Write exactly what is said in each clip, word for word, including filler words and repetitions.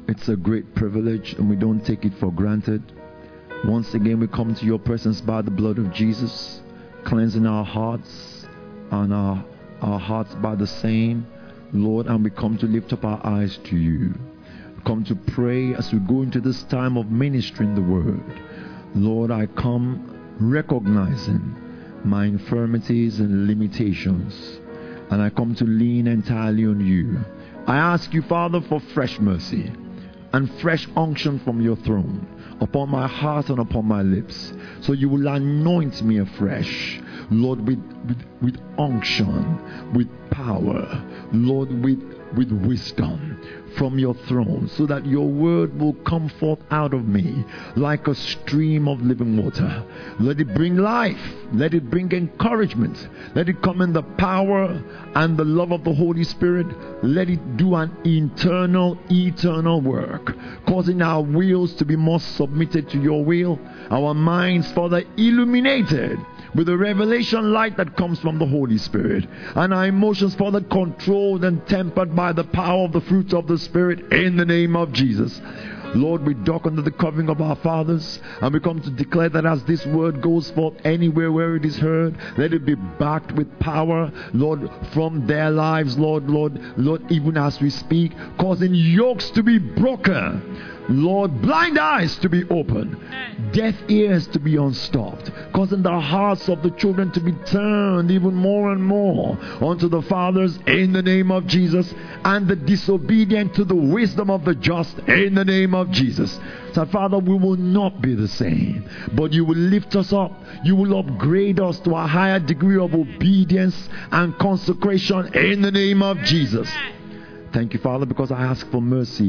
It's a great privilege, and we don't take it for granted. Once again, we come to your presence by the blood of Jesus, cleansing our hearts and our, our hearts by the same, Lord, and we come to lift up our eyes to you. We come to pray as we go into this time of ministering the word. Lord, I come recognizing my infirmities and limitations, and I come to lean entirely on you. I ask you, Father, for fresh mercy and fresh unction from your throne upon my heart and upon my lips, so you will anoint me afresh, Lord, with, with, with unction, with power, Lord, with, with wisdom from your throne, so that your word will come forth out of me like a stream of living water. Let it bring life. Let it bring encouragement. Let it come in the power and the love of the Holy Spirit. Let it do an internal, eternal work, causing our wills to be more submitted to your will, our minds further illuminated with the revelation light that comes from the Holy Spirit, and our emotions further controlled and tempered by the power of the fruits of the Spirit, in the name of Jesus. Lord, we dock under the covering of our fathers, and we come to declare that as this word goes forth anywhere where it is heard, let it be backed with power, Lord, from their lives, Lord, Lord, Lord, even as we speak, causing yokes to be broken, Lord, blind eyes to be opened, deaf ears to be unstopped, causing the hearts of the children to be turned even more and more unto the fathers, in the name of Jesus, and the disobedient to the wisdom of the just, in the name of Jesus. So, Father, we will not be the same, but you will lift us up. You will upgrade us to a higher degree of obedience and consecration, in the name of Jesus. Thank you, Father, because I ask for mercy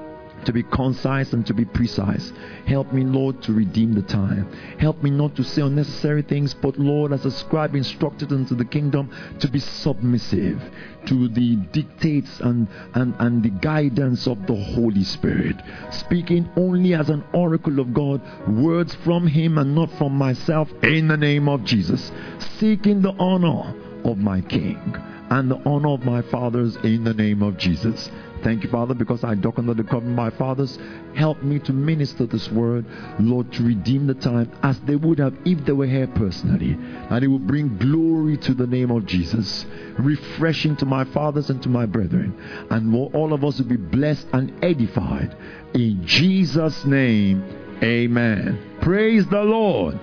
to be concise and to be precise. Help me, Lord, to redeem the time. Help me not to say unnecessary things, but, Lord, as a scribe instructed into the kingdom, to be submissive to the dictates and, and, and the guidance of the Holy Spirit, speaking only as an oracle of God, words from Him and not from myself, in the name of Jesus, seeking the honor of my King and the honor of my fathers, in the name of Jesus. Thank you, Father, because I dock under the covering of my fathers. Help me to minister this word, Lord, to redeem the time as they would have if they were here personally. And it will bring glory to the name of Jesus, refreshing to my fathers and to my brethren. And all of us will be blessed and edified. In Jesus' name, amen. Praise the Lord.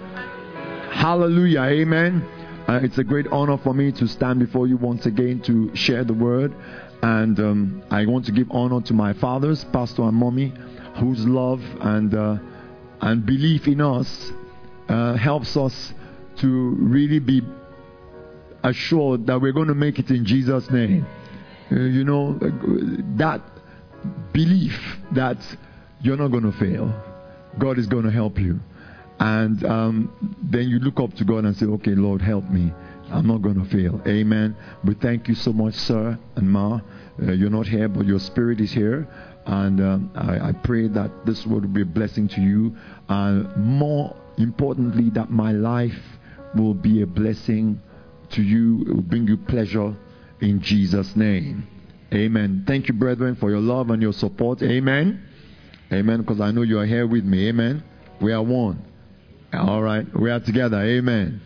Hallelujah. Amen. Uh, it's a great honor for me to stand before you once again to share the word. And um, I want to give honor to my fathers, Pastor and Mommy, whose love and uh, and belief in us uh, helps us to really be assured that we're going to make it in Jesus' name. Uh, you know, that belief that you're not going to fail. God is going to help you. And um, then you look up to God and say, okay, Lord, help me. I'm not going to fail. Amen. We thank you so much, sir and ma. Uh, you're not here, but your spirit is here. And um, I, I pray that this word will be a blessing to you. And more importantly, that my life will be a blessing to you. It will bring you pleasure in Jesus' name. Amen. Thank you, brethren, for your love and your support. Amen. Amen. Because I know you are here with me. Amen. We are one. All right. We are together. Amen.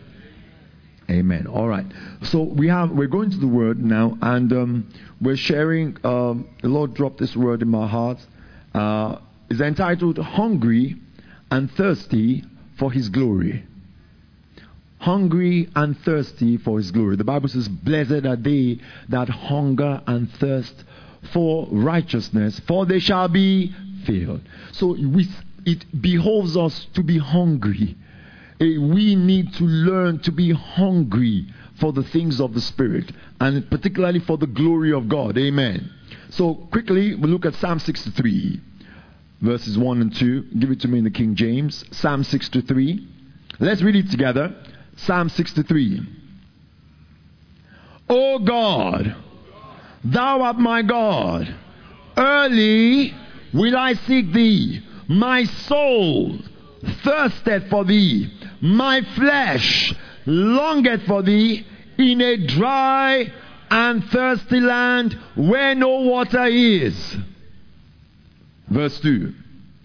Amen. All right. So we have we're going to the word now, and um, we're sharing. Um, the Lord dropped this word in my heart. Uh, it's entitled "Hungry and Thirsty for His Glory." Hungry and thirsty for His glory. The Bible says, "Blessed are they that hunger and thirst for righteousness, for they shall be filled." So we, it behoves us to be hungry. We need to learn to be hungry for the things of the Spirit, and particularly for the glory of God. Amen. So quickly, we look at Psalm sixty-three, verses one and two. Give it to me in the King James. Psalm sixty-three. Let's read it together. Psalm sixty-three. O God, Thou art my God. Early will I seek Thee. My soul thirsteth for Thee. My flesh longeth for Thee in a dry and thirsty land where no water is. Verse two.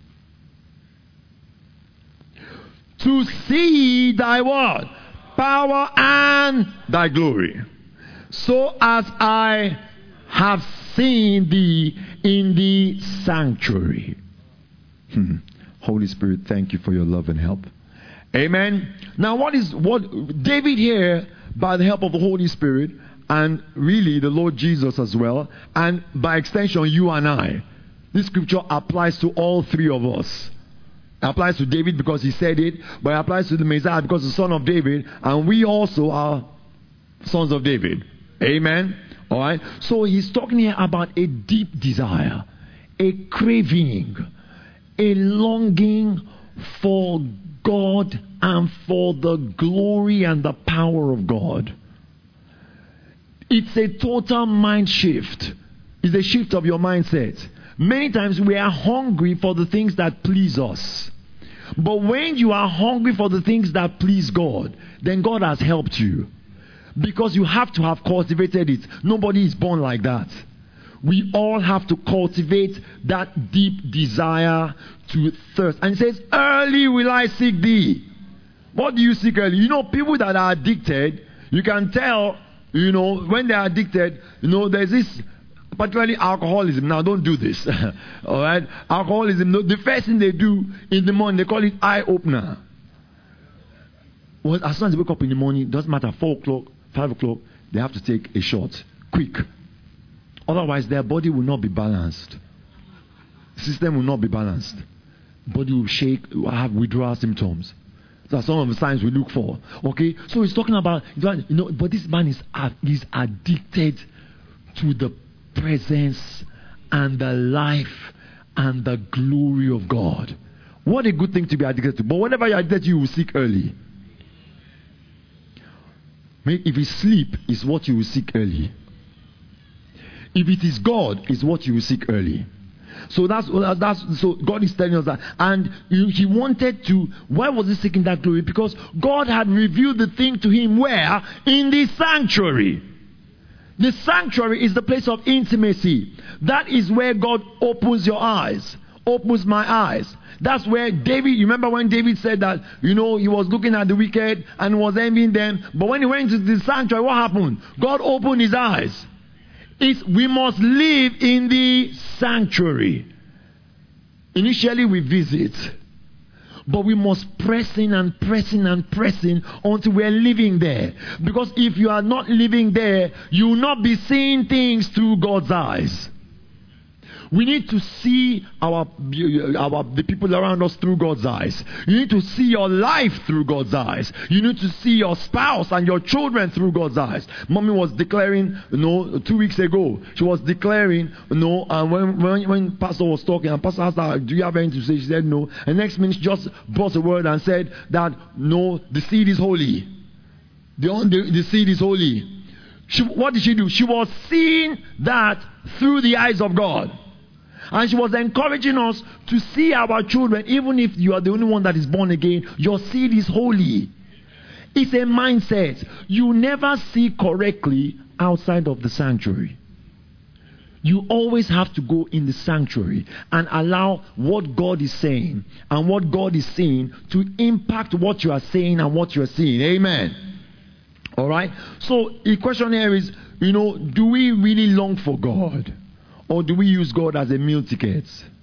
To see thy what? Power and thy glory. So as I have seen thee in the sanctuary. Hmm. Holy Spirit, thank you for your love and help. Amen. Now what is what David here, by the help of the Holy Spirit, and really the Lord Jesus as well, and by extension you and I, this scripture applies to all three of us. It applies to David because he said it, but it applies to the Messiah because he's the son of David, and we also are sons of David. Amen. All right. So he's talking here about a deep desire, a craving, a longing for God and for the glory and the power of God. It's a total mind shift. It's a shift of your mindset. Many times we are hungry for the things that please us. But when you are hungry for the things that please God, then God has helped you. Because you have to have cultivated it. Nobody is born like that. We all have to cultivate that deep desire to thirst. And it says, early will I seek thee. What do you seek early? You know, people that are addicted, you can tell, you know, when they are addicted, you know, there's this, particularly alcoholism. Now, don't do this. All right? Alcoholism, the first thing they do in the morning, they call it eye opener. Well, as soon as they wake up in the morning, it doesn't matter, four o'clock, five o'clock, they have to take a shot. Quick. Otherwise, their body will not be balanced. System will not be balanced. Body will shake, will have withdrawal symptoms. Those are some of the signs we look for. Okay? So he's talking about, you know, but this man is, is addicted to the presence and the life and the glory of God. What a good thing to be addicted to. But whatever you're addicted to, you will seek early. If it's sleep, it's what you will seek early. If it is God, it's what you will seek early. So that's that's so God is telling us that, and he wanted to. Why was he seeking that glory? Because God had revealed the thing to him where? In the sanctuary. The sanctuary is the place of intimacy. That is where God opens your eyes, opens my eyes. That's where David, you remember when David said that, you know, he was looking at the wicked and was envying them. But when he went to the sanctuary, what happened? God opened his eyes. It's, we must live in the sanctuary. Initially we visit, but we must press in and press in and press in until we're living there. Because if you are not living there, you will not be seeing things through God's eyes. We need to see our, our the people around us through God's eyes. You need to see your life through God's eyes. You need to see your spouse and your children through God's eyes. Mommy was declaring, you know, two weeks ago, she was declaring, you know, and when, when, when Pastor was talking, and Pastor asked her, do you have anything to say? She said no. And next minute she just brought a word and said that, no, the seed is holy. The, the, the seed is holy. She, what did she do? She was seeing that through the eyes of God. And she was encouraging us to see our children, even if you are the only one that is born again, your seed is holy. It's a mindset. You never see correctly outside of the sanctuary. You always have to go in the sanctuary and allow what God is saying and what God is saying to impact what you are saying and what you are seeing. Amen. All right. So the question here is, you know, do we really long for God? Or do we use God as a meal ticket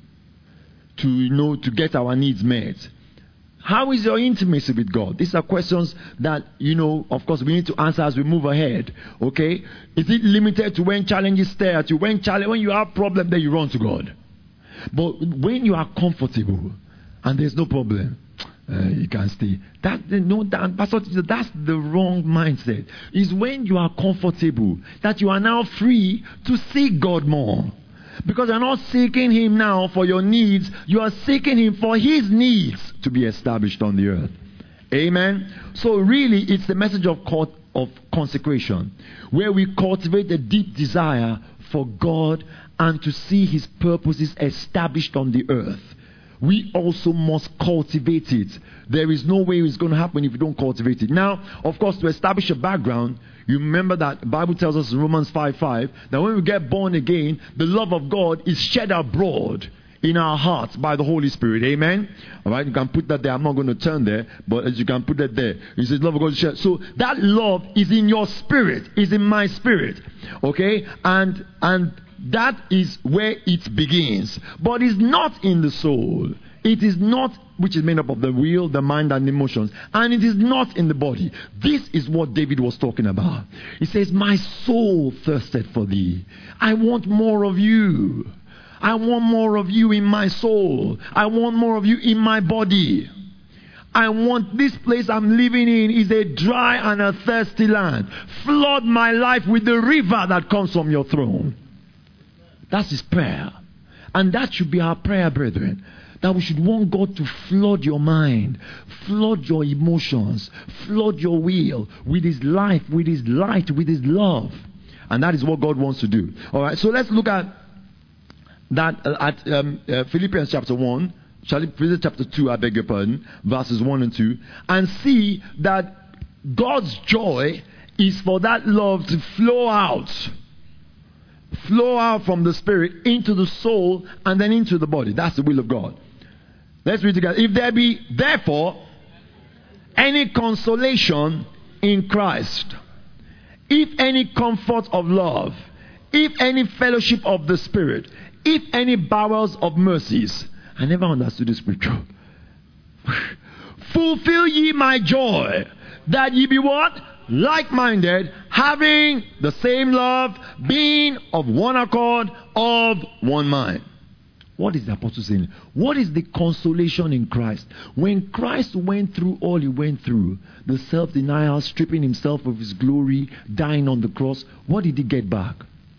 to, you know, to get our needs met? How is your intimacy with God? These are questions that, you know, of course, we need to answer as we move ahead. Okay? Is it limited to when challenges stare at you? When challenge, when you have problem, then you run to God. But when you are comfortable and there's no problem, uh, you can stay. That, no, that, Pastor, that's the wrong mindset. It's when you are comfortable that you are now free to seek God more. Because you're not seeking Him now for your needs. You are seeking Him for His needs to be established on the earth. Amen. So really, it's the message of, of consecration, where we cultivate a deep desire for God and to see His purposes established on the earth. We also must cultivate it. There is no way it's going to happen if you don't cultivate it. Now, of course, to establish a background, you remember that the Bible tells us in Romans five five that when we get born again, the love of God is shed abroad in our hearts by the Holy Spirit. Amen. All right, you can put that there. I'm not going to turn there, but as you can put that there. It says love of God is shared. So that love is in your spirit, is in my spirit. Okay, and and that is where it begins. But it's not in the soul. It is not, which is made up of the will, the mind, and emotions. And it is not in the body. This is what David was talking about. He says, my soul thirsted for thee. I want more of you. I want more of you in my soul. I want more of you in my body. I want this place I'm living in is a dry and a thirsty land. Flood my life with the river that comes from your throne. That's his prayer. And that should be our prayer, brethren. That we should want God to flood your mind, flood your emotions, flood your will with his life, with his light, with his love. And that is what God wants to do. All right, so let's look at that uh, at um, uh, Philippians chapter one, Philippians chapter two, I beg your pardon, verses one and two, and see that God's joy is for that love to flow out. Flow out from the spirit into the soul and then into the body. That's the will of God. Let's read together. If there be therefore any consolation in Christ, if any comfort of love, if any fellowship of the Spirit, if any bowels of mercies. I never understood the scripture. Fulfill ye my joy, that ye be what? Like-minded, having the same love, being of one accord, of one mind. What is the apostle saying? What is the consolation in Christ? When Christ went through all he went through, the self-denial, stripping himself of his glory, dying on the cross, what did he get back?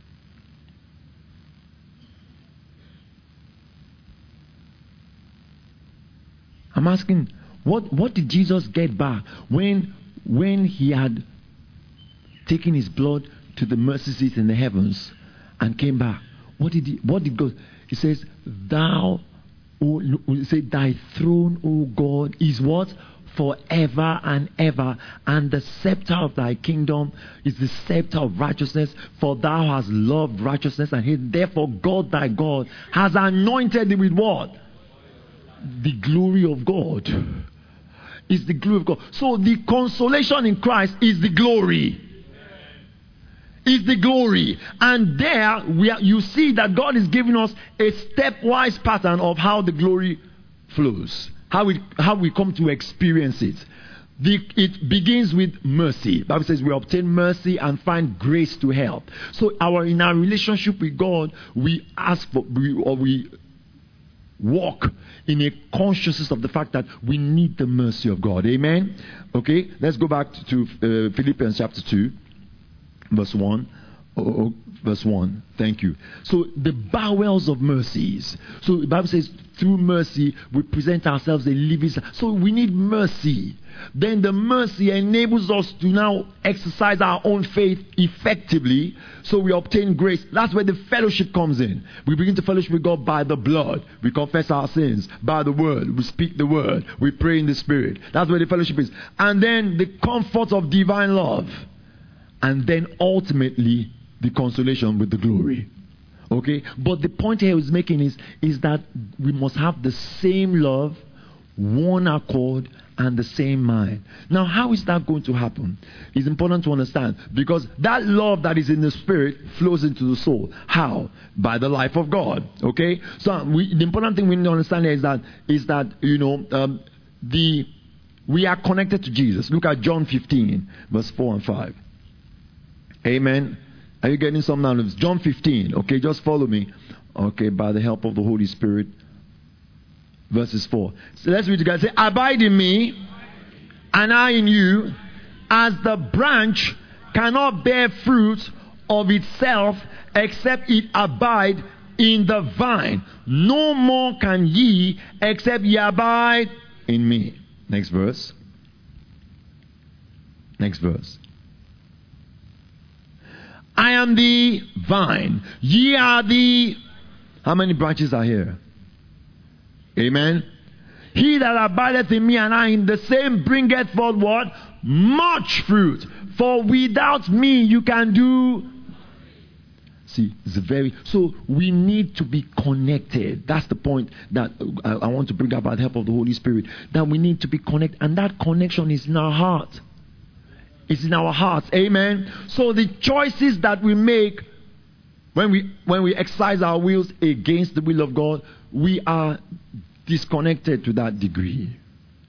I'm asking, what, what did Jesus get back when, when he had taken his blood to the mercy seat in the heavens and came back? What did he, what did God? He says, thou, O, say, thy throne, O God, is what? Forever and ever. And the scepter of thy kingdom is the scepter of righteousness. For thou hast loved righteousness and hate. Therefore, God thy God has anointed thee with what? The glory of God. Is the glory of God. So the consolation in Christ is the glory. Is the glory. And there we are, you see that God is giving us a stepwise pattern of how the glory flows, how we how we come to experience it. The, it begins with mercy. The Bible says we obtain mercy and find grace to help. So our in our relationship with God, we ask for we, or we walk in a consciousness of the fact that we need the mercy of God. Amen. Okay, let's go back to, to uh, Philippians chapter two. Verse one. Oh, oh, verse one. Thank you. So the bowels of mercies. So the Bible says through mercy we present ourselves a living. So we need mercy. Then the mercy enables us to now exercise our own faith effectively. So we obtain grace. That's where the fellowship comes in. We begin to fellowship with God by the blood. We confess our sins by the word. We speak the word. We pray in the spirit. That's where the fellowship is. And then the comfort of divine love. And then ultimately the consolation with the glory. Okay? But the point here I was making is, is that we must have the same love, one accord, and the same mind. Now, how is that going to happen? It's important to understand. Because that love that is in the spirit flows into the soul. How? By the life of God. Okay? So we, the important thing we need to understand here is that, is that you know, um, the we are connected to Jesus. Look at John fifteen, verse four and five. Amen. Are you getting some now? John fifteen. Okay, just follow me. Okay, by the help of the Holy Spirit. Verses four. So let's read together. Say, abide in me, and I in you, as the branch cannot bear fruit of itself except it abide in the vine. No more can ye except ye abide in me. Next verse. Next verse. I am the vine. Ye are the... How many branches are here? Amen. He that abideth in me and I in the same bringeth forth what? Much fruit. For without me you can do... See, it's very, so we need to be connected. That's the point that I, I want to bring up by the help of the Holy Spirit. That we need to be connected, and that connection is in our heart. It's in our hearts. Amen. So the choices that we make when we when we exercise our wills against the will of God, we are disconnected to that degree.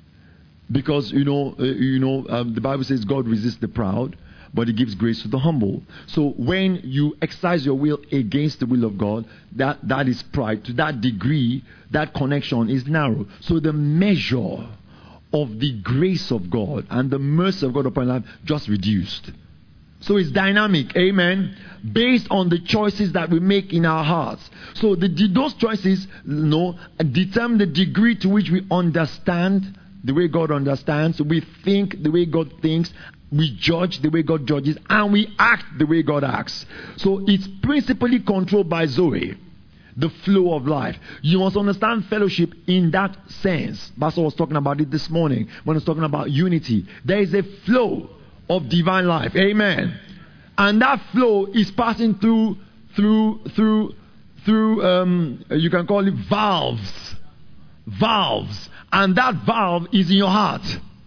Because you know, uh, you know, um, the Bible says God resists the proud, but He gives grace to the humble. So when you exercise your will against the will of God, that that is pride. To that degree, that connection is narrow. So the measure of the grace of God and the mercy of God upon life just reduced. So it's dynamic, amen, based on the choices that we make in our hearts. So the, those choices, you know, determine the degree to which we understand the way God understands, we think the way God thinks, we judge the way God judges, and we act the way God acts. So it's principally controlled by Zoe, the flow of life. You must understand fellowship in that sense. Pastor was talking about it this morning when he was talking about unity. There is a flow of divine life. Amen. And that flow is passing through, through, through, through, um, you can call it valves. Valves. And that valve is in your heart.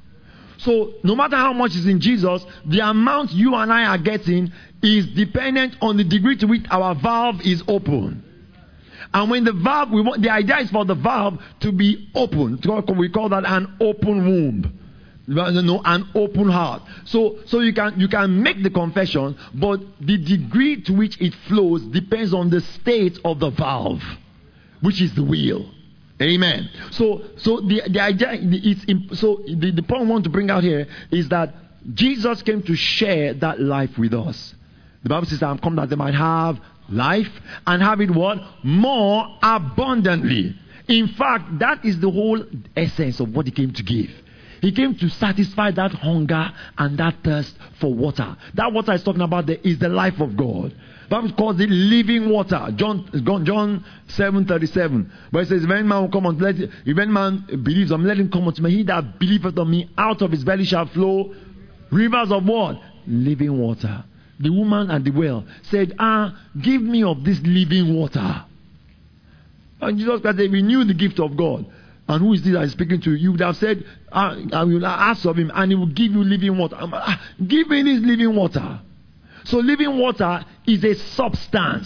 So no matter how much is in Jesus, the amount you and I are getting is dependent on the degree to which our valve is open. And when the valve, we want, the idea is for the valve to be open. We call that an open womb. No, an open heart. So, so you can you can make the confession, but the degree to which it flows depends on the state of the valve, which is the will. Amen. So, so the the idea is so the, the point I want to bring out here is that Jesus came to share that life with us. The Bible says, "I'm come that they might have life and have it what? More abundantly." In fact, that is the whole essence of what He came to give. He came to satisfy that hunger and that thirst for water. That water is talking about there is the life of God. The Bible calls it living water. John John seven thirty-seven. But it says, if any man will come unto let if any man believes on me, let him come unto me. He that believeth on me, out of his belly shall flow rivers of what? Living water. The woman at the well said, ah, give me of this living water. And Jesus Christ said, we knew the gift of God. And who is this that is speaking to you? You would have said, ah, I will ask of him, and he will give you living water. Ah, give me this living water. So living water is a substance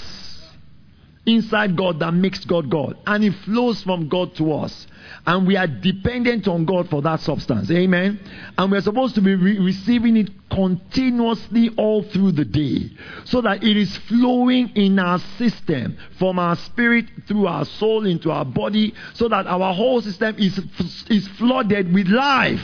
inside God that makes God God. And it flows from God to us. And we are dependent on God for that substance. Amen. And we're supposed to be re- receiving it continuously all through the day, so that it is flowing in our system, from our spirit through our soul into our body, so that our whole system is, is flooded with life.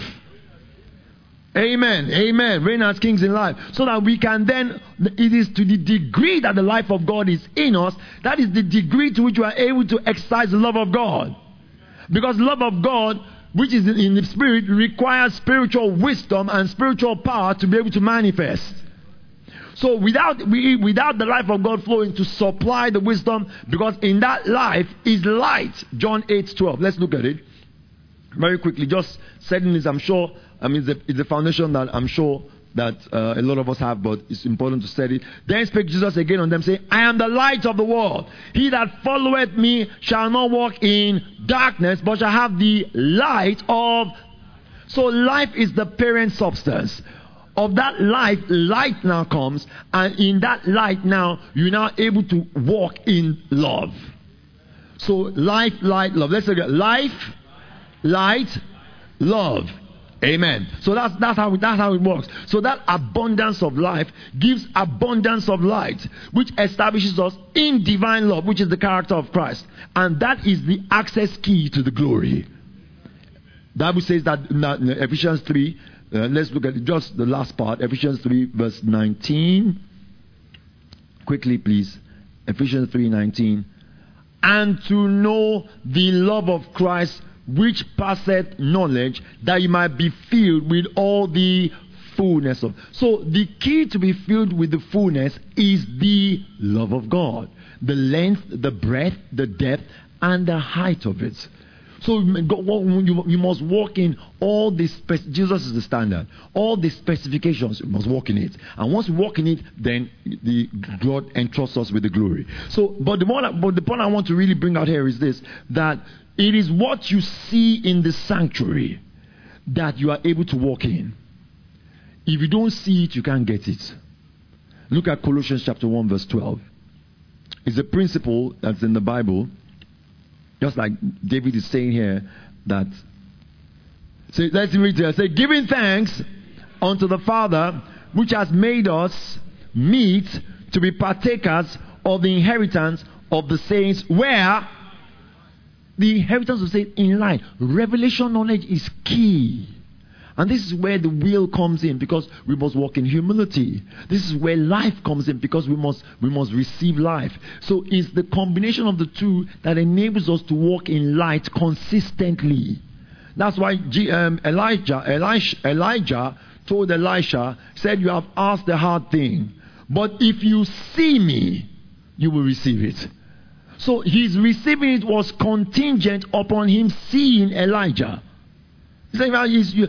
Amen. Amen. Reign as kings in life. So that we can then, it is to the degree that the life of God is in us, that is the degree to which we are able to exercise the love of God. Because love of God, which is in the spirit, requires spiritual wisdom and spiritual power to be able to manifest. So without we, without the life of God flowing to supply the wisdom, because in that life is light. John eight twelve. Let's look at it very quickly. Just setting this, I'm sure, I mean, it's a, it's a foundation that I'm sure that uh, a lot of us have, but it's important to set it. Then spake Jesus again on them, saying, I am the light of the world. He that followeth me shall not walk in darkness, but shall have the light of... So life is the parent substance. Of that life, light now comes, and in that light now, you're now able to walk in love. So life, light, love. Let's look at life, light, love. Amen. So that's that's how that's how it works. So that abundance of life gives abundance of light, which establishes us in divine love, which is the character of Christ, and that is the access key to the glory. The Bible says that in Ephesians three. Uh, let's look at just the last part. Ephesians three, verse nineteen. Quickly, please. Ephesians three nineteen. And to know the love of Christ, which passeth knowledge, that you might be filled with all the fullness of. So the key to be filled with the fullness is the love of God. The length, the breadth, the depth, and the height of it. So you, you must walk in all the spec- Jesus is the standard. All the specifications, you must walk in it. And once you walk in it, then the God entrusts us with the glory. So, but the more, but the point I want to really bring out here is this: that it is what you see in the sanctuary that you are able to walk in. If you don't see it, you can't get it. Look at Colossians chapter one, verse twelve. It's a principle that's in the Bible. Just like David is saying here, that, so let's read here. Say, giving thanks unto the Father, which has made us meet to be partakers of the inheritance of the saints, where the inheritance of saints in light. Revelation knowledge is key. And this is where the will comes in, because we must walk in humility. This is where life comes in, because we must we must receive life. So it's the combination of the two that enables us to walk in light consistently. That's why G, um, Elijah, Elijah Elijah told Elisha, said, you have asked a hard thing, but if you see me, you will receive it. So his receiving it was contingent upon him seeing Elijah. So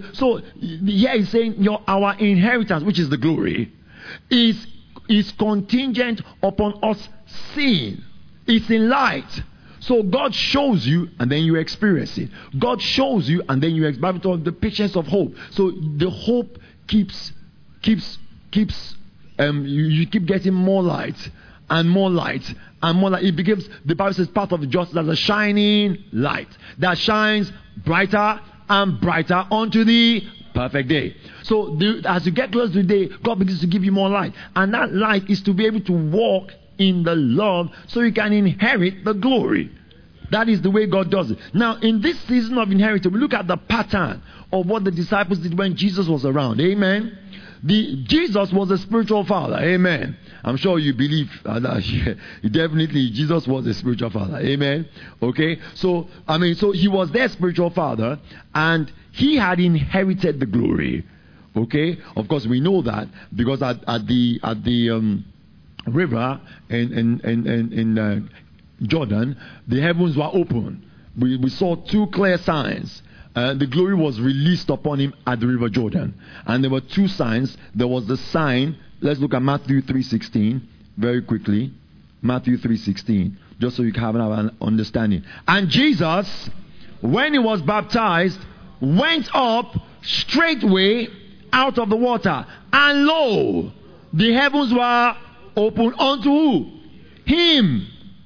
here he's saying your our inheritance, which is the glory, is is contingent upon us seeing. It's in light. So God shows you and then you experience it. God shows you and then you experience the patience of hope. So the hope keeps keeps keeps um you, you keep getting more light and more light and more light. It becomes, the Bible says, part of the just as a shining light that shines brighter and brighter unto the perfect day. So the, as you get close to the day, God begins to give you more light. And that light is to be able to walk in the love so you can inherit the glory. That is the way God does it. Now, in this season of inheritance, we look at the pattern of what the disciples did when Jesus was around. Amen. The, Jesus was a spiritual father. Amen. I'm sure you believe uh, that definitely Jesus was a spiritual father. Amen. Okay. So, I mean, so he was their spiritual father and he had inherited the glory. Okay. Of course, we know that because at, at the, at the, um, river in, in, in, in, in uh, Jordan, the heavens were open. We, we saw two clear signs. Uh, the glory was released upon him at the river Jordan. And there were two signs. There was the sign. Let's look at Matthew three sixteen very quickly. Matthew three sixteen, just so you can have an understanding. And Jesus, when he was baptized, went up straightway out of the water. And lo, the heavens were opened unto who? Him.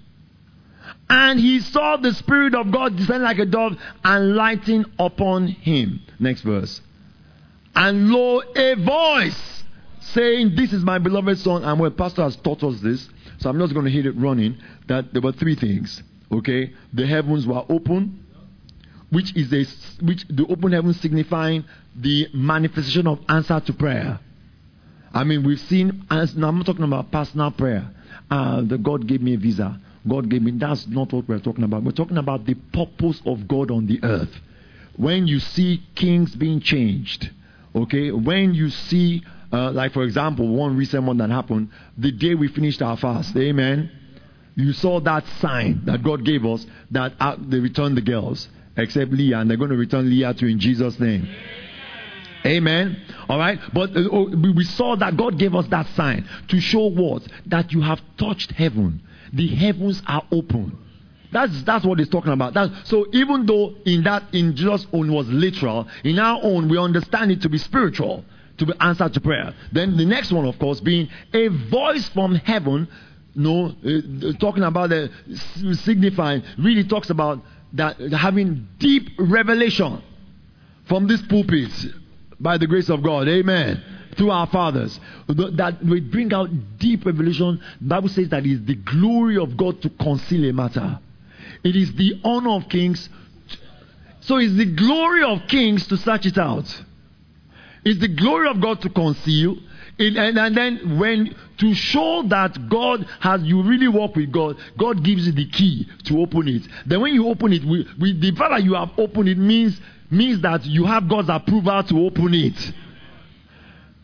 And he saw the Spirit of God descend like a dove and lighting upon him. Next verse. And lo, a voice saying, this is my beloved son. And when Pastor has taught us this, so I'm not going to hit it running, that there were three things. Okay? The heavens were open, which is a, which the open heavens signifying the manifestation of answer to prayer. I mean, we've seen, now I'm not talking about personal prayer. Uh, the God gave me a visa. God gave me. That's not what we're talking about. We're talking about the purpose of God on the earth. When you see kings being changed, okay, when you see, uh, like for example, one recent one that happened, the day we finished our fast, amen, you saw that sign that God gave us that uh, they returned the girls, except Leah, and they're going to return Leah to in Jesus' name. Amen. All right. But uh, we saw that God gave us that sign to show what? That you have touched heaven. The heavens are open. That's that's what it's talking about. That, so even though in that in Jesus' own was literal, in our own we understand it to be spiritual, to be answered to prayer. Then the next one, of course, being a voice from heaven. No, uh, talking about the signifying really talks about that having deep revelation from this pulpit by the grace of God. Amen. Through our fathers, that we bring out deep revelation. The Bible says that it is the glory of God to conceal a matter. It is the honor of kings. So it's the glory of kings to search it out. It's the glory of God to conceal. It, and, and then when to show that God has, you really walk with God, God gives you the key to open it. Then when you open it, we, we, the fact that you have opened it means means that you have God's approval to open it.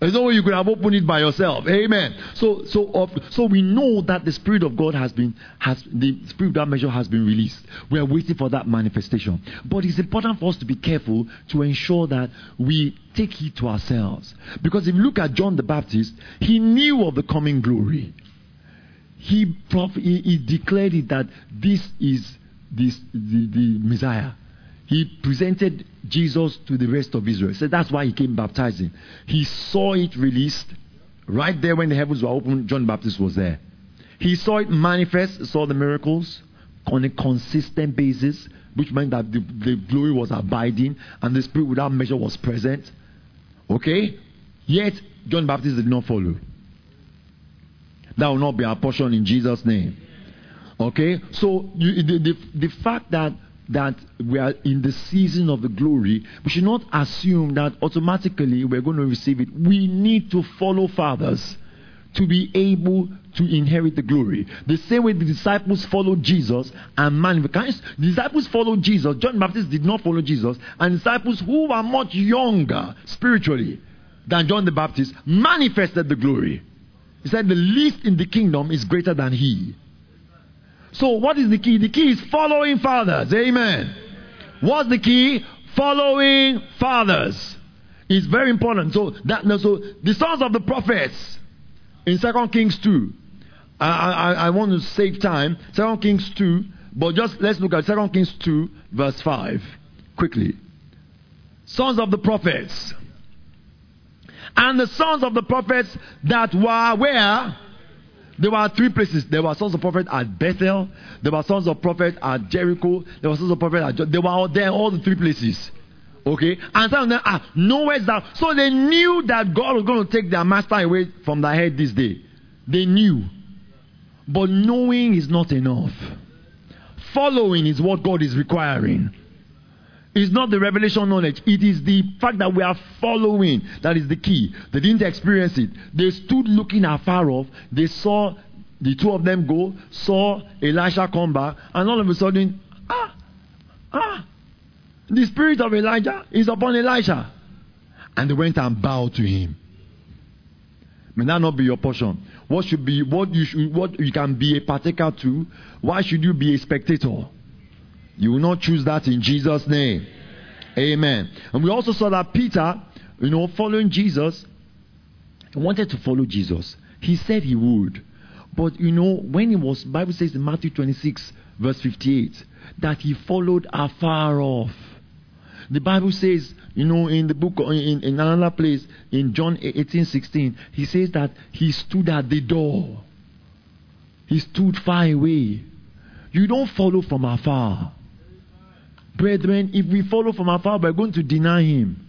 There's no way you could have opened it by yourself. Amen. So, so, of, so we know that the Spirit of God has been, has the Spirit of that measure has been released. We are waiting for that manifestation. But it's important for us to be careful to ensure that we take heed to ourselves. Because if you look at John the Baptist, he knew of the coming glory. He, prof- he, he declared it that this is this, the, the Messiah. He presented Jesus to the rest of Israel. So that's why he came baptizing. He saw it released right there when the heavens were open. John the Baptist was there. He saw it manifest, saw the miracles on a consistent basis, which meant that the, the glory was abiding and the Spirit without measure was present. Okay? Yet, John the Baptist did not follow. That will not be our portion in Jesus' name. Okay? So, you, the, the, the fact that that we are in the season of the glory, we should not assume that automatically we're going to receive it. We need to follow fathers to be able to inherit the glory. The same way the disciples followed Jesus and manifest. The disciples followed Jesus. John the Baptist did not follow Jesus. And disciples who were much younger spiritually than John the Baptist manifested the glory. He said the least in the kingdom is greater than he. So what is the key? The key is following fathers. Amen. What's the key? Following fathers. It's very important. So that so the sons of the prophets in Second Kings two. I, I, I want to save time. Second Kings two, but just let's look at Second Kings two, verse five. Quickly. Sons of the prophets. And the sons of the prophets that were where? There were three places. There were sons of prophets at Bethel. There were sons of prophets at Jericho. There were sons of prophets at Jo- They were all there, all the three places. Okay? And some of them are nowhere down. So they knew that God was going to take their master away from their head this day. They knew. But knowing is not enough. Following is what God is requiring. It's not the revelation knowledge. It is the fact that we are following that is the key. They didn't experience it. They stood looking afar off. They saw the two of them go, saw Elisha come back, and all of a sudden, ah, ah, the spirit of Elijah is upon Elisha. And they went and bowed to him. May that not be your portion. What should be, what you should, what you can be a partaker to? Why should you be a spectator? You will not choose that in Jesus' name. Amen. And we also saw that Peter, you know, following Jesus, he wanted to follow Jesus. He said he would. But, you know, when he was, Bible says in Matthew twenty-six, verse fifty-eight, that he followed afar off. The Bible says, you know, in the book, in, in another place, in John eighteen sixteen, he says that he stood at the door. He stood far away. You don't follow from afar. Brethren, if we follow from afar, we're going to deny him.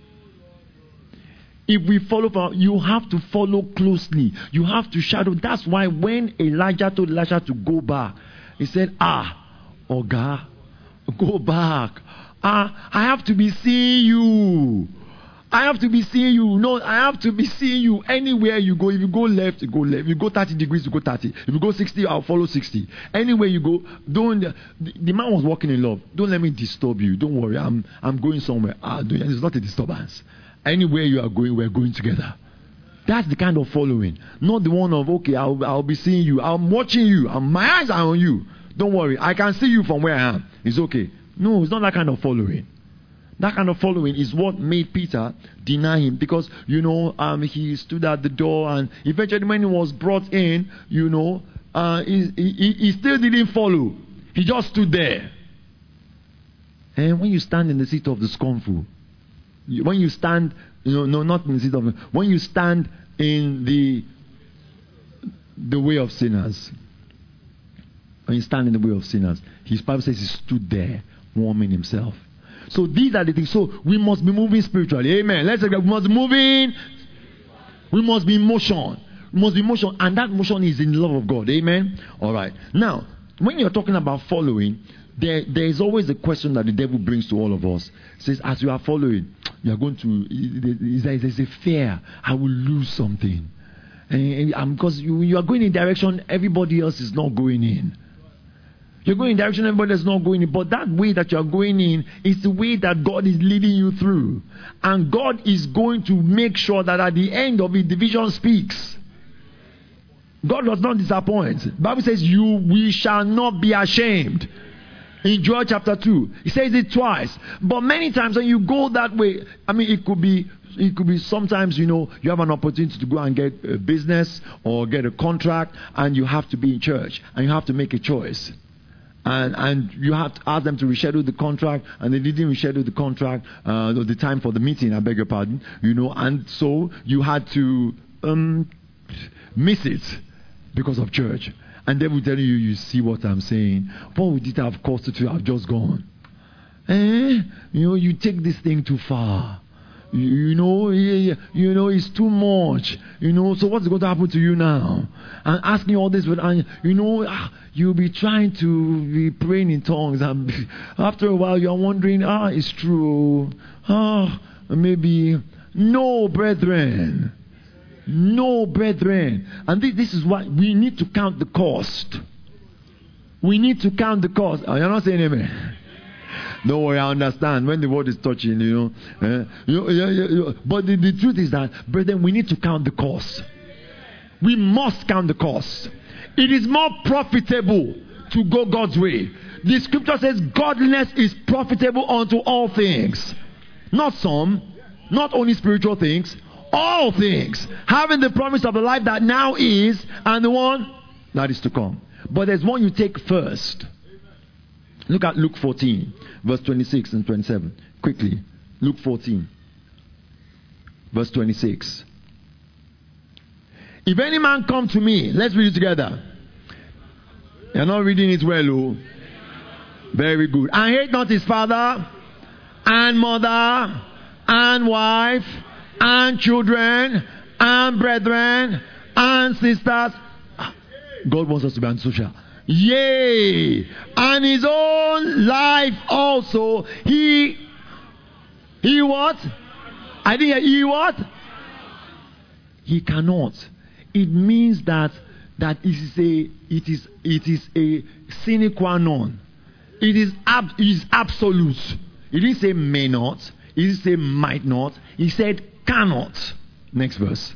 If we follow from, you have to follow closely. You have to shadow. That's why when Elijah told Elisha to go back, he said, ah, Oga, go back. Ah, I have to be seeing you. I have to be seeing you. No, I have to be seeing you anywhere you go. If you go left, you go left. If you go thirty degrees, you go thirty. If you go sixty, I'll follow sixty. Anywhere you go, don't. The, the man was walking in love. Don't let me disturb you. Don't worry. I'm I'm going somewhere. Ah, it's not a disturbance. Anywhere you are going, we're going together. That's the kind of following. Not the one of, okay, I'll, I'll be seeing you. I'm watching you. I'm, my eyes are on you. Don't worry. I can see you from where I am. It's okay. No, it's not that kind of following. That kind of following is what made Peter deny him. Because, you know, um, he stood at the door, and eventually when he was brought in, you know, uh, he, he, he still didn't follow. He just stood there. And when you stand in the seat of the scornful, when you stand, you know, no, not in the seat of, when you stand in the the way of sinners, when you stand in the way of sinners, his Bible says he stood there, warming himself. So these are the things. So we must be moving spiritually. Amen. Let's say we must be moving. We must be in motion. We must be in motion, and that motion is in the love of God. Amen. All right. Now, when you're talking about following, there there is always a question that the devil brings to all of us. It says, as you are following, you are going to. There's a fear. I will lose something, and, and because you, you are going in a direction everybody else is not going in. You're going in a direction everybody is not going in, but that way that you're going in is the way that God is leading you through. And God is going to make sure that at the end of it, the vision speaks. God does not disappoint. The Bible says, "You, we shall not be ashamed." In Joel chapter two, he says it twice. But many times when you go that way, I mean, it could be, it could be sometimes, you know, you have an opportunity to go and get a business or get a contract, and you have to be in church and you have to make a choice. And and you have to ask them to reschedule the contract, and they didn't reschedule the contract, uh, the time for the meeting, I beg your pardon, you know, and so you had to um, miss it because of church. And then we tell you, you see what I'm saying. What would it have cost to have just gone? Eh? You know, you take this thing too far. You, you know, you, you know, it's too much. You know, so what's going to happen to you now? And asking all this, and you know, you'll be trying to be praying in tongues, and after a while, you're wondering, ah, it's true. Ah, maybe. No, brethren. No, brethren. And this, this is why we need to count the cost. We need to count the cost. Oh, you're not saying amen? Don't worry, I understand. When the word is touching, you know. Eh, you, you, you, you, but the, the truth is that, brethren, we need to count the cost. We must count the cost. It is more profitable to go God's way. The scripture says godliness is profitable unto all things. Not some, not only spiritual things, all things, having the promise of the life that now is and the one that is to come. But there's one you take first. Look at Luke fourteen, verse twenty-six and twenty-seven. Quickly. Luke fourteen, verse twenty-six. If any man come to me, let's read it together. You're not reading it well, oh. Very good. And hate not his father, and mother, and wife, and children, and brethren, and sisters. God wants us to be antisocial. Yea, and his own life also, he, he what? I didn't hear, he what? He cannot. It means that that it is a, it is, it is a sine qua non. It is, ab, it is absolute. It didn't say may not. It didn't say might not. He said cannot. Next verse.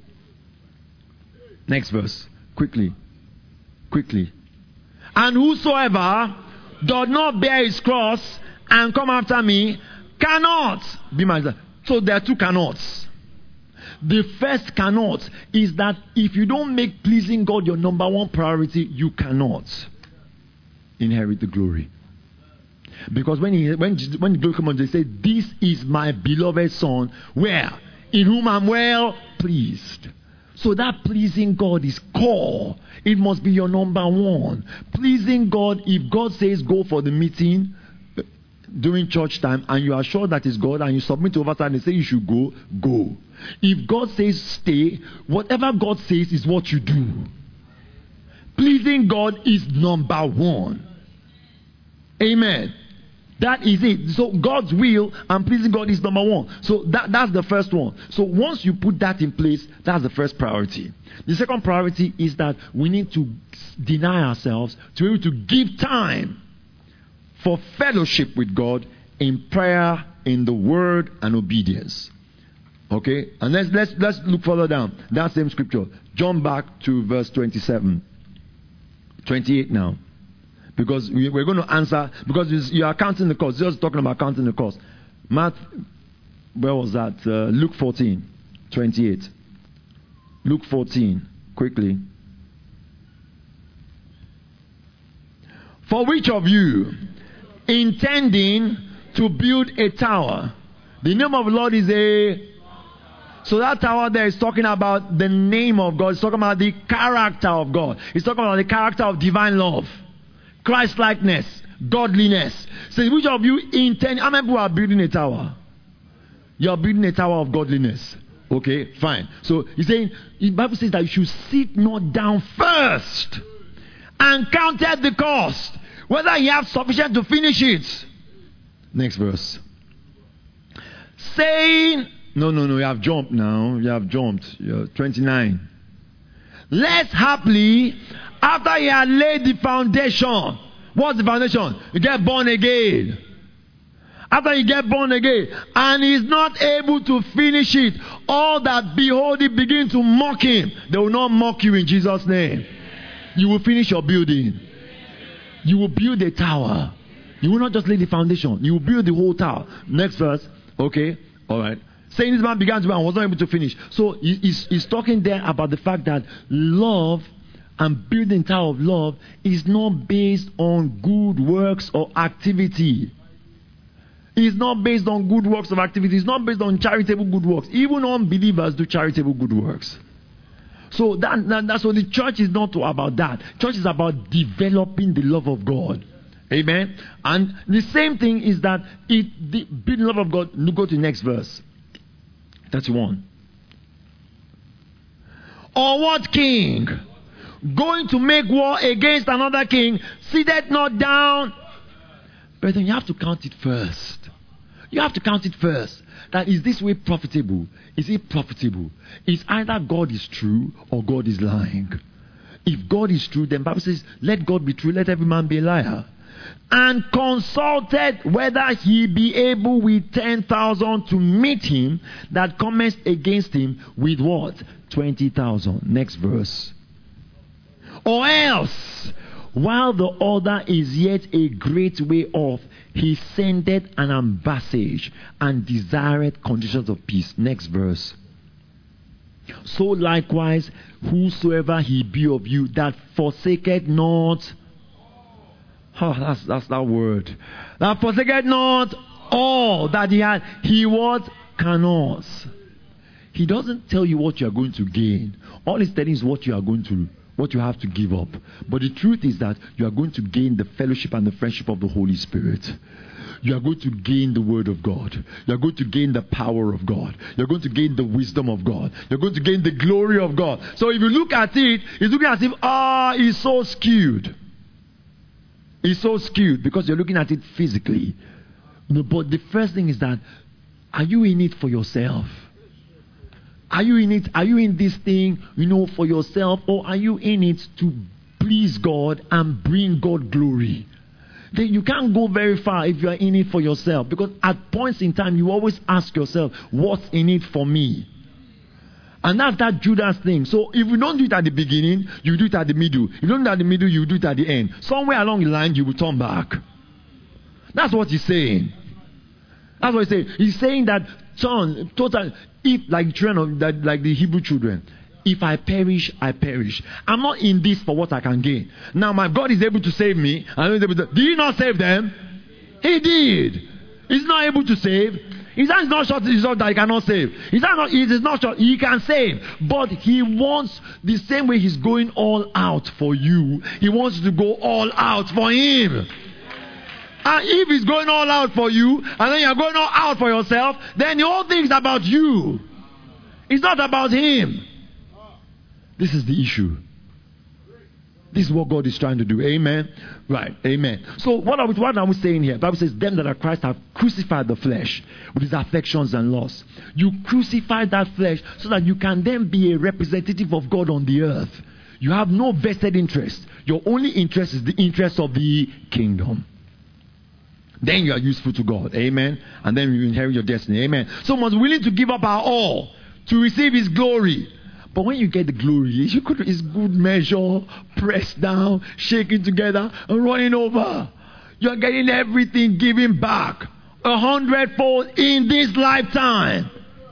Next verse. Quickly. Quickly. And whosoever does not bear his cross and come after me cannot be my disciple. So there are two cannots. The first cannot is that if you don't make pleasing God your number one priority, you cannot inherit the glory. Because when he when when the glory comes on, they say, "This is my beloved son, where in whom I'm well pleased." So that pleasing God is core. It must be your number one. Pleasing God, if God says go for the meeting during church time and you are sure that is God and you submit to oversight and say you should go, go. If God says stay, whatever God says is what you do. Pleasing God is number one. Amen. That is it. So God's will and pleasing God is number one. So that, that's the first one. So once you put that in place, that's the first priority. The second priority is that we need to deny ourselves to be able to give time for fellowship with God in prayer, in the word, and obedience. Okay? And let's let's let's look further down. That same scripture. Jump back to verse twenty-seven. twenty-eight now. Because we, we're going to answer, because you are counting the cost. Just talking about counting the cost. Matt, where was that? Uh, Luke fourteen, twenty-eight. Luke fourteen, quickly. For which of you, intending to build a tower, the name of the Lord is a... So that tower there is talking about the name of God. It's talking about the character of God. It's talking about the character of divine love. Christ-likeness, godliness. So which of you intend... How many people are building a tower? You are building a tower of godliness. Okay, fine. So he's saying, the Bible says that you should sit not down first and count at the cost, whether you have sufficient to finish it. Next verse. Saying... No, no, no, you have jumped now. You have jumped. You're twenty-nine. Lest haply... After he had laid the foundation, What's the foundation? You get born again. After you get born again, and he's not able to finish it, all that behold it begin to mock him. They will not mock you in Jesus' name. You will finish your building. You will build a tower. You will not just lay the foundation. You will build the whole tower. Next verse. Okay. All right. Saying this man began to build and was not able to finish. So he, he's, he's talking there about the fact that love and building tower of love is not based on good works or activity. It's not based on good works of activity. It's not based on charitable good works. Even unbelievers do charitable good works. So that, that, that's what the church is not about that. Church is about developing the love of God. Amen. And the same thing is that it the building love of God. Go to the next verse. thirty-one. Or what king going to make war against another king sitteth not down? Brethren, you have to count it first. You have to count it first. That is this way profitable? Is it profitable? It's either God is true or God is lying. If God is true, then the Bible says, let God be true, let every man be a liar. And consulted whether he be able with ten thousand to meet him that cometh against him with what? twenty thousand. Next verse. Or else, while the other is yet a great way off, he sendeth an ambassage and desireth conditions of peace. Next verse. So likewise, whosoever he be of you that forsaketh not. Oh, that's that's that word. That forsaketh not all that he had, he what? Cannot. He doesn't tell you what you are going to gain. All he's telling is what you are going to, what you have to give up. But the truth is that you are going to gain the fellowship and the friendship of the Holy Spirit. You are going to gain the word of God. You are going to gain the power of God. You are going to gain the wisdom of God. You are going to gain the glory of God. So if you look at it, it's looking as if, ah, it's so skewed. It's so skewed because you're looking at it physically. No, but the first thing is that, are you in it for yourself? Are you in it? Are you in this thing, you know, for yourself, or are you in it to please God and bring God glory? Then you can't go very far if you are in it for yourself, because at points in time you always ask yourself, what's in it for me? And that's that Judas thing. So if you don't do it at the beginning, you do it at the middle. If you don't do it at the middle, you do it at the end. Somewhere along the line, you will turn back. That's what he's saying. That's what he's saying. He's saying that turn total. If like children, that like the Hebrew children, if I perish, I perish. I'm not in this for what I can gain. Now my God is able to save me. And able to, did he not save them? He did. He's not able to save. His hand is not short, it's not that he cannot save. His hand not, it is not short, he can save. But he wants, the same way he's going all out for you, he wants you to go all out for him. And if he's going all out for you, and then you're going all out for yourself, then the whole thing is about you. It's not about him. This is the issue. This is what God is trying to do. Amen. Right. Amen. So what are we, what are we saying here? The Bible says, them that are Christ have crucified the flesh with its affections and lusts. You crucify that flesh so that you can then be a representative of God on the earth. You have no vested interest. Your only interest is the interest of the kingdom. Then you are useful to God. Amen. And then you inherit your destiny. Amen. So much willing to give up our all to receive his glory. But when you get the glory, you could, it's good measure, pressed down, shaking together, and running over. You're getting everything given back a hundredfold in this lifetime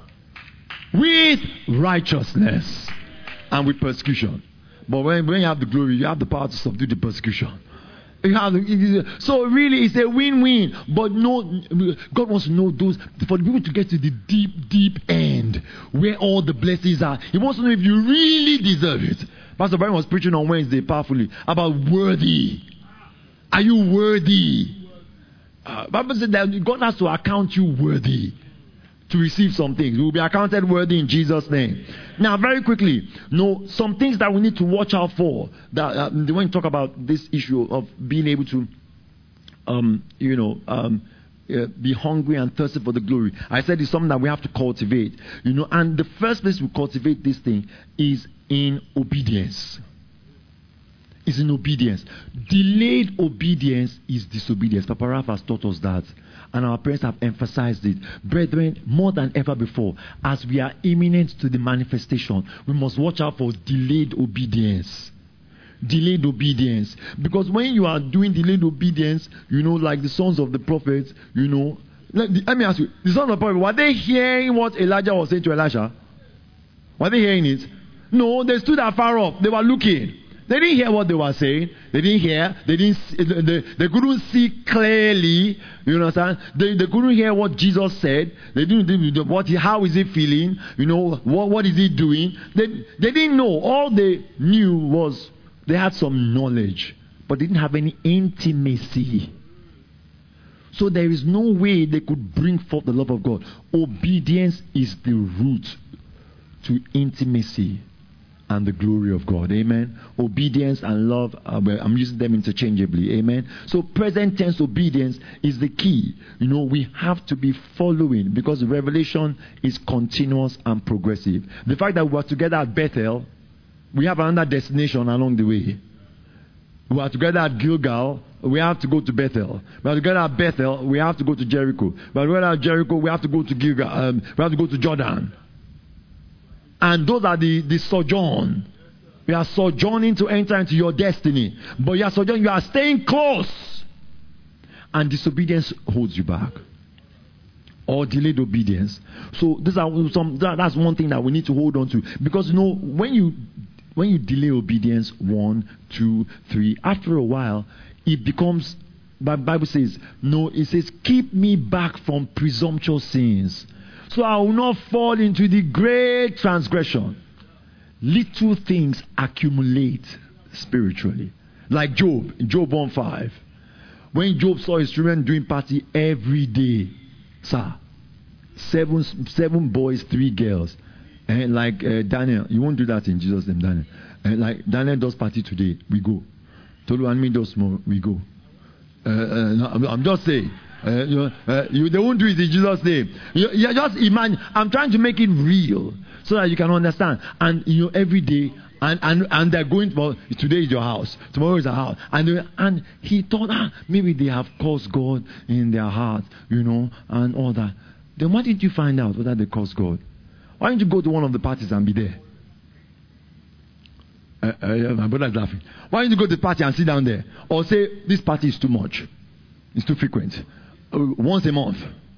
with righteousness and with persecution. But when, when you have the glory, you have the power to subdue the persecution. You have, so really it's a win-win. But no, God wants to know those, for the people to get to the deep, deep end where all the blessings are. He wants to know if you really deserve it. Pastor Brian was preaching on Wednesday powerfully about worthy. Are you worthy? Uh, Bible said that God has to account you worthy to receive some things. You will be accounted worthy in Jesus' name. Now, very quickly, no, some things that we need to watch out for. That uh, when you talk about this issue of being able to, um, you know, um, uh, be hungry and thirsty for the glory. I said it's something that we have to cultivate. You know, and the first place we cultivate this thing is in obedience. is in obedience. Delayed obedience is disobedience. Papa Ralph has taught us that. And our parents have emphasized it. Brethren, more than ever before, as we are imminent to the manifestation, we must watch out for delayed obedience. Delayed obedience. Because when you are doing delayed obedience, you know, like the sons of the prophets, you know, let, let me ask you, the sons of the prophets, were they hearing what Elijah was saying to Elisha? Were they hearing it? No, they stood afar off. They were looking. They didn't hear what they were saying. They didn't hear. They didn't. See, they, they couldn't see clearly. You understand? They, they couldn't hear what Jesus said. They didn't. What? How is he feeling? You know what? What is he doing? They they didn't know. All they knew was they had some knowledge, but they didn't have any intimacy. So there is no way they could bring forth the love of God. Obedience is the root to intimacy and the glory of God. Amen. Obedience and love, uh, I'm using them interchangeably. Amen. So present tense obedience is the key. You know, we have to be following, because revelation is continuous and progressive. The fact that we were together at Bethel, we have another destination along the way. We are together at Gilgal, we have to go to Bethel. We are together at Bethel, we have to go to Jericho. We are together at Jericho, we have to go to Gilgal. Um, we have to go to Jordan. And those are the, the sojourn. You are sojourning to enter into your destiny. But you are sojourning, you are staying close. And disobedience holds you back. Or delayed obedience. So these are some that, that's one thing that we need to hold on to. Because you know, when you when you delay obedience, one, two, three, after a while, it becomes, the Bible says, no, it says, keep me back from presumptuous sins, so I will not fall into the great transgression. Little things accumulate spiritually. Like Job, in Job one five. When Job saw his children doing party every day, sir, seven, seven boys, three girls. And like uh, Daniel, you won't do that in Jesus' name, Daniel. And like Daniel does party today, we go. Tolu and me does more, we go. Uh, uh, no, I'm, I'm just saying. Uh, you, know, uh, you, they won't do it in Jesus' name. You, you just imagine. I'm trying to make it real so that you can understand. And you know, every day, and and and they're going for, today is your house, tomorrow is our house, and they, and he thought, ah, maybe they have caused God in their heart, you know, and all that. Then why didn't you find out whether they caused God? Why don't you go to one of the parties and be there? Uh, uh, my brother is laughing. Why don't you go to the party and sit down there? Or say, this party is too much. It's too frequent. Uh, once a month.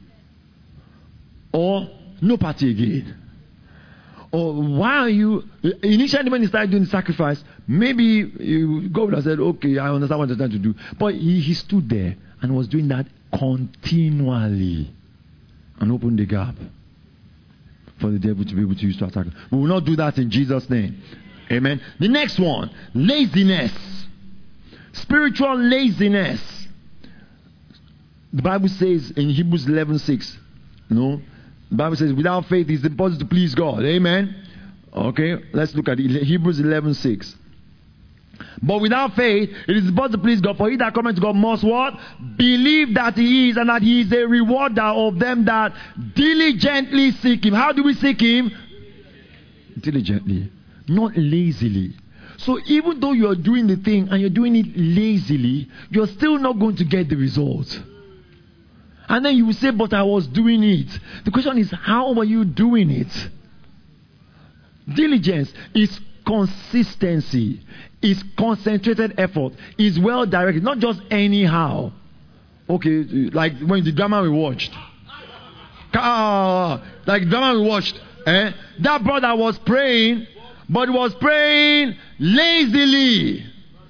Or, no party again. Or, why are you... Initially, when you started doing the sacrifice, maybe you, God would have said, okay, I understand what you're trying to do. But he, he stood there and was doing that continually. And opened the gap for the devil to be able to use to attack. We will not do that in Jesus' name. Amen. The next one, laziness. Spiritual laziness. The Bible says in Hebrews eleven six, you know, the Bible says without faith it's impossible to please God. Amen. Okay, let's look at it. Hebrews eleven six. But without faith, it is impossible to please God. For he that cometh to God must what? Believe that he is, and that he is a rewarder of them that diligently seek him. How do we seek him? Diligently. Not lazily. So even though you are doing the thing and you're doing it lazily, you're still not going to get the result. And then you will say, but I was doing it. The question is, how were you doing it? Diligence is consistency, is concentrated effort, is well directed, not just anyhow. Okay, like when the drama we watched, uh, like the drama we watched, eh? That brother was praying, but was praying lazily,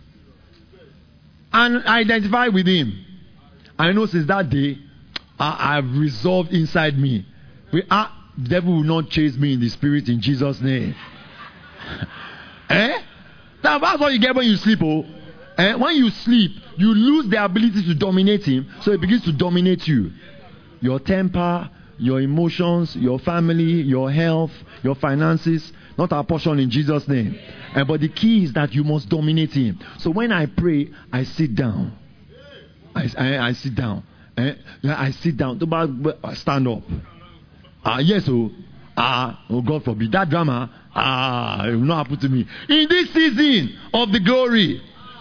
and I identify with him. I know since that day, I have resolved inside me, we are, the devil will not chase me in the spirit in Jesus' name. Eh? That's what you get when you sleep. Oh, eh? When you sleep, you lose the ability to dominate him, so it begins to dominate you. Your temper, your emotions, your family, your health, your finances, not our portion in Jesus' name. Eh, but the key is that you must dominate him. So when I pray, I sit down. I, I, I sit down. Eh? I sit down. Stand up. Ah, yes, oh. Ah, oh, God forbid. That drama, ah, it will not happen to me. In this season of the glory,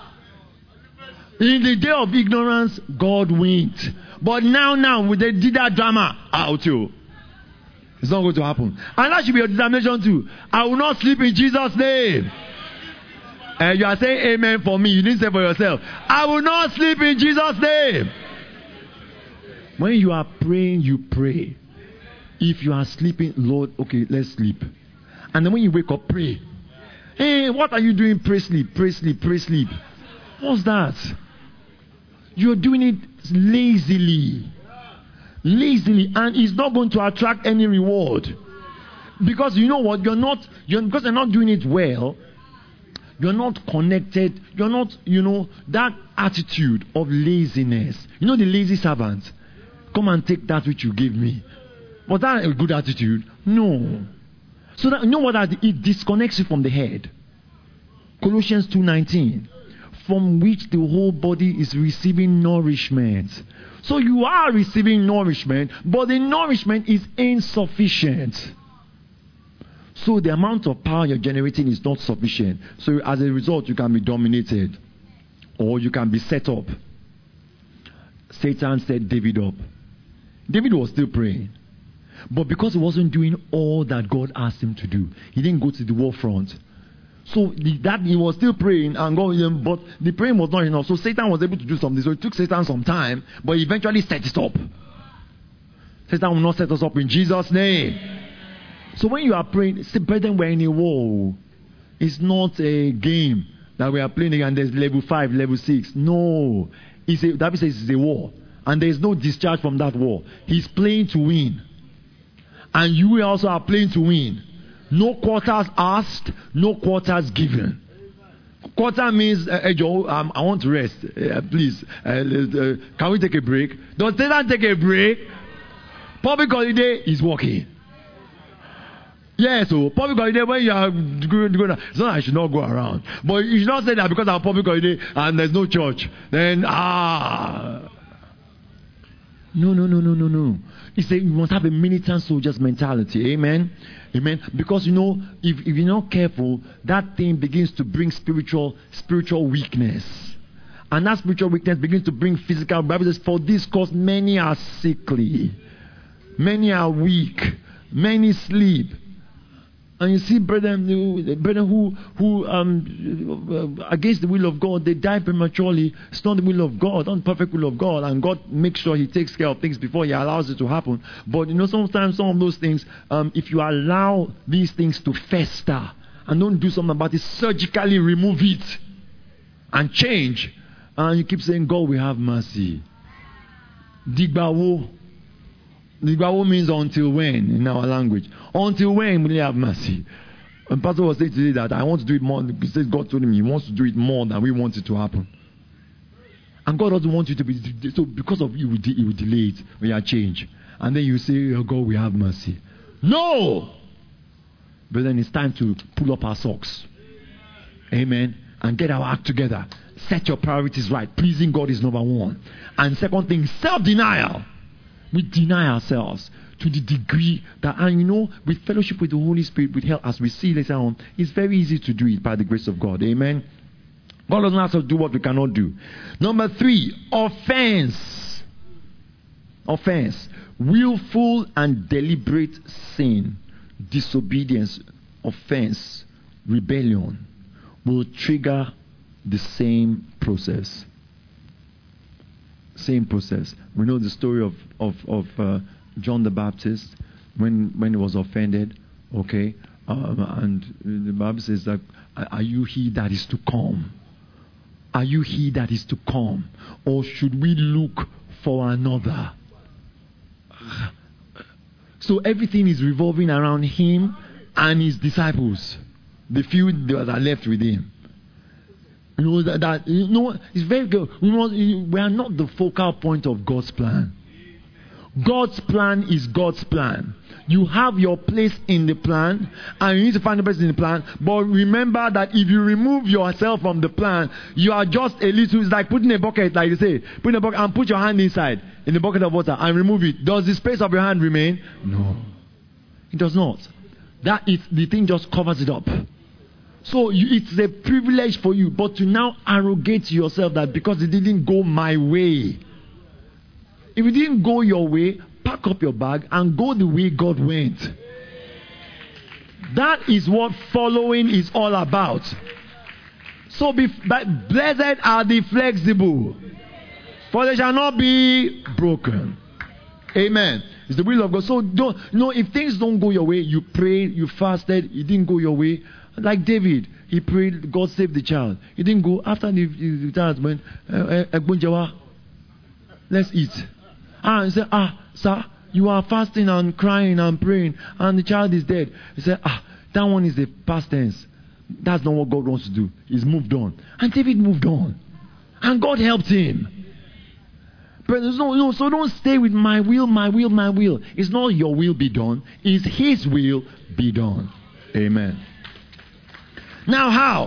In the day of ignorance, God winked. But now, now, with the did that drama, out you. It's not going to happen. And that should be your determination too. I will not sleep in Jesus' name. And you are saying amen for me. You didn't say for yourself. I will not sleep in Jesus' name. When you are praying, you pray. If you are sleeping, Lord, okay, let's sleep. And then when you wake up, pray. Hey, what are you doing? Pray, sleep, pray, sleep, pray, sleep. What's that? You're doing it lazily. Lazily. And it's not going to attract any reward. Because you know what? You're not, you're, because you're not doing it well, you're not connected. You're not, you know, that attitude of laziness. You know the lazy servant? Come and take that which you gave me. Was that a good attitude? No. So that, you know what? That it disconnects you from the head. Colossians two nineteen. From which the whole body is receiving nourishment. So you are receiving nourishment, but the nourishment is insufficient. So the amount of power you're generating is not sufficient. So as a result, you can be dominated. Or you can be set up. Satan set David up. David was still praying. But because he wasn't doing all that God asked him to do, he didn't go to the war front. So the, that he was still praying and going, but the praying was not enough. So Satan was able to do something. So it took Satan some time, but he eventually set it up. Satan will not set us up in Jesus' name. So when you are praying, say, brethren, we're in a war. It's not a game that we are playing and there's level five, level six. No. It's a, David says it's a war. And there is no discharge from that war. He's playing to win. And you also are playing to win. No quarters asked, no quarters given. Quarter means, uh, hey Joe, um, I want to rest. Uh, please, uh, uh, can we take a break? Don't Satan take a break. Public holiday is working. Yeah, so public holiday, when you are going to go, it's not that I should not go around. But you should not say that because I'm public holiday and there's no church. Then, ah. No, no, no, no, no, no. He said you must have a militant soldier's mentality. Amen. Amen. Because you know, if, if you're not careful, that thing begins to bring spiritual spiritual weakness. And that spiritual weakness begins to bring physical. The Bible says, for this cause many are sickly, many are weak, many sleep. And you see, brethren, brethren who who um against the will of God, they die prematurely. It's not the will of God, not the perfect will of God, and God makes sure He takes care of things before He allows it to happen. But you know, sometimes some of those things, um, if you allow these things to fester and don't do something about it, surgically remove it and change, and you keep saying, "God will have mercy." Digbawo. Digbawo means until when in our language. Until when will He have mercy? And Pastor was saying today that I want to do it more. He says God told him He wants to do it more than we want it to happen. And God doesn't want you to be, so because of you, He will delay it when you change. And then you say, oh, God will have mercy. No! But then it's time to pull up our socks. Amen. And get our act together. Set your priorities right. Pleasing God is number one. And second thing, self-denial. We deny ourselves to the degree that, and you know, with fellowship with the Holy Spirit, with help, as we see later on, it's very easy to do it by the grace of God. Amen. God doesn't ask us to do what we cannot do. Number three, offense. Offense. Willful and deliberate sin, disobedience, offense, rebellion will trigger the same process. Same process. We know the story of of, of uh, John the Baptist when when he was offended. Okay, um, and the Bible says that, "Are you he that is to come? Are you he that is to come, or should we look for another?" So everything is revolving around him and his disciples, the few that are left with him. You know that, that you know it's very good. We must, we are not the focal point of God's plan. God's plan is God's plan. You have your place in the plan, and you need to find the place in the plan. But remember that if you remove yourself from the plan, you are just a little. It's like putting a bucket, like you say, put in a bucket and put your hand inside in the bucket of water and remove it. Does the space of your hand remain? No, it does not. That is the thing just covers it up. So you, it's a privilege for you, but to now arrogate to yourself that because it didn't go my way. If it didn't go your way, pack up your bag and go the way God went. That is what following is all about. So be, blessed are the flexible, for they shall not be broken. Amen. It's the will of God. So don't, you know, if things don't go your way, you prayed, you fasted, it didn't go your way. Like David, he prayed, God save the child. It didn't go. After the, the child went, uh, let's eat. Ah, he said, ah, sir, you are fasting and crying and praying, and the child is dead. He said, ah, that one is the past tense. That's not what God wants to do. He's moved on. And David moved on. And God helped him. But no, no, so don't stay with my will, my will, my will. It's not your will be done. It's His will be done. Amen. Now how?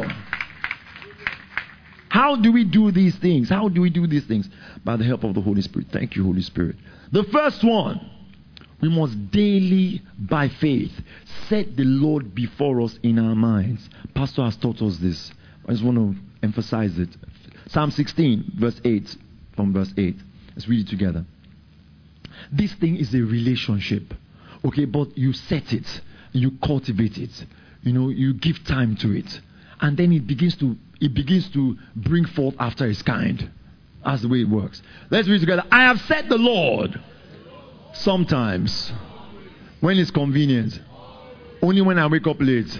How do we do these things? How do we do these things? By the help of the Holy Spirit. Thank you, Holy Spirit. The first one, we must daily, by faith, set the Lord before us in our minds. Pastor has taught us this. I just want to emphasize it. Psalm sixteen, verse eight, from verse eight. Let's read it together. This thing is a relationship. Okay, but you set it, you cultivate it. You know, you give time to it. And then it begins to it begins to bring forth after its kind. That's the way it works. Let's read together. I have set the Lord sometimes when it's convenient. Only when I wake up late.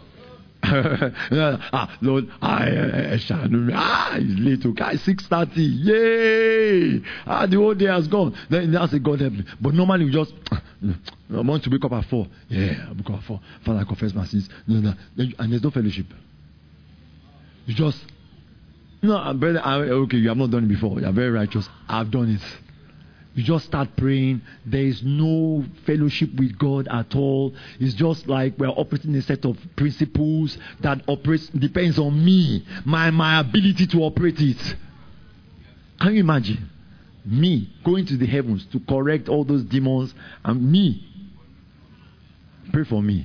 ah, Lord, I, I shall know. Ah, it's late. Okay, six thirty. Yay! Ah, the whole day has gone. Then I say, God help me. But normally we just I want to wake up at four. Yeah, I wake up at four. Father, I confess my sins. No, no, and there's no fellowship. You just no, brother. I, okay, you have not done it before. You are very righteous. I've done it. You just start praying. There is no fellowship with God at all. It's just like we're operating a set of principles that operates depends on me, my my ability to operate it. Can you imagine me going to the heavens to correct all those demons and me? Pray for me.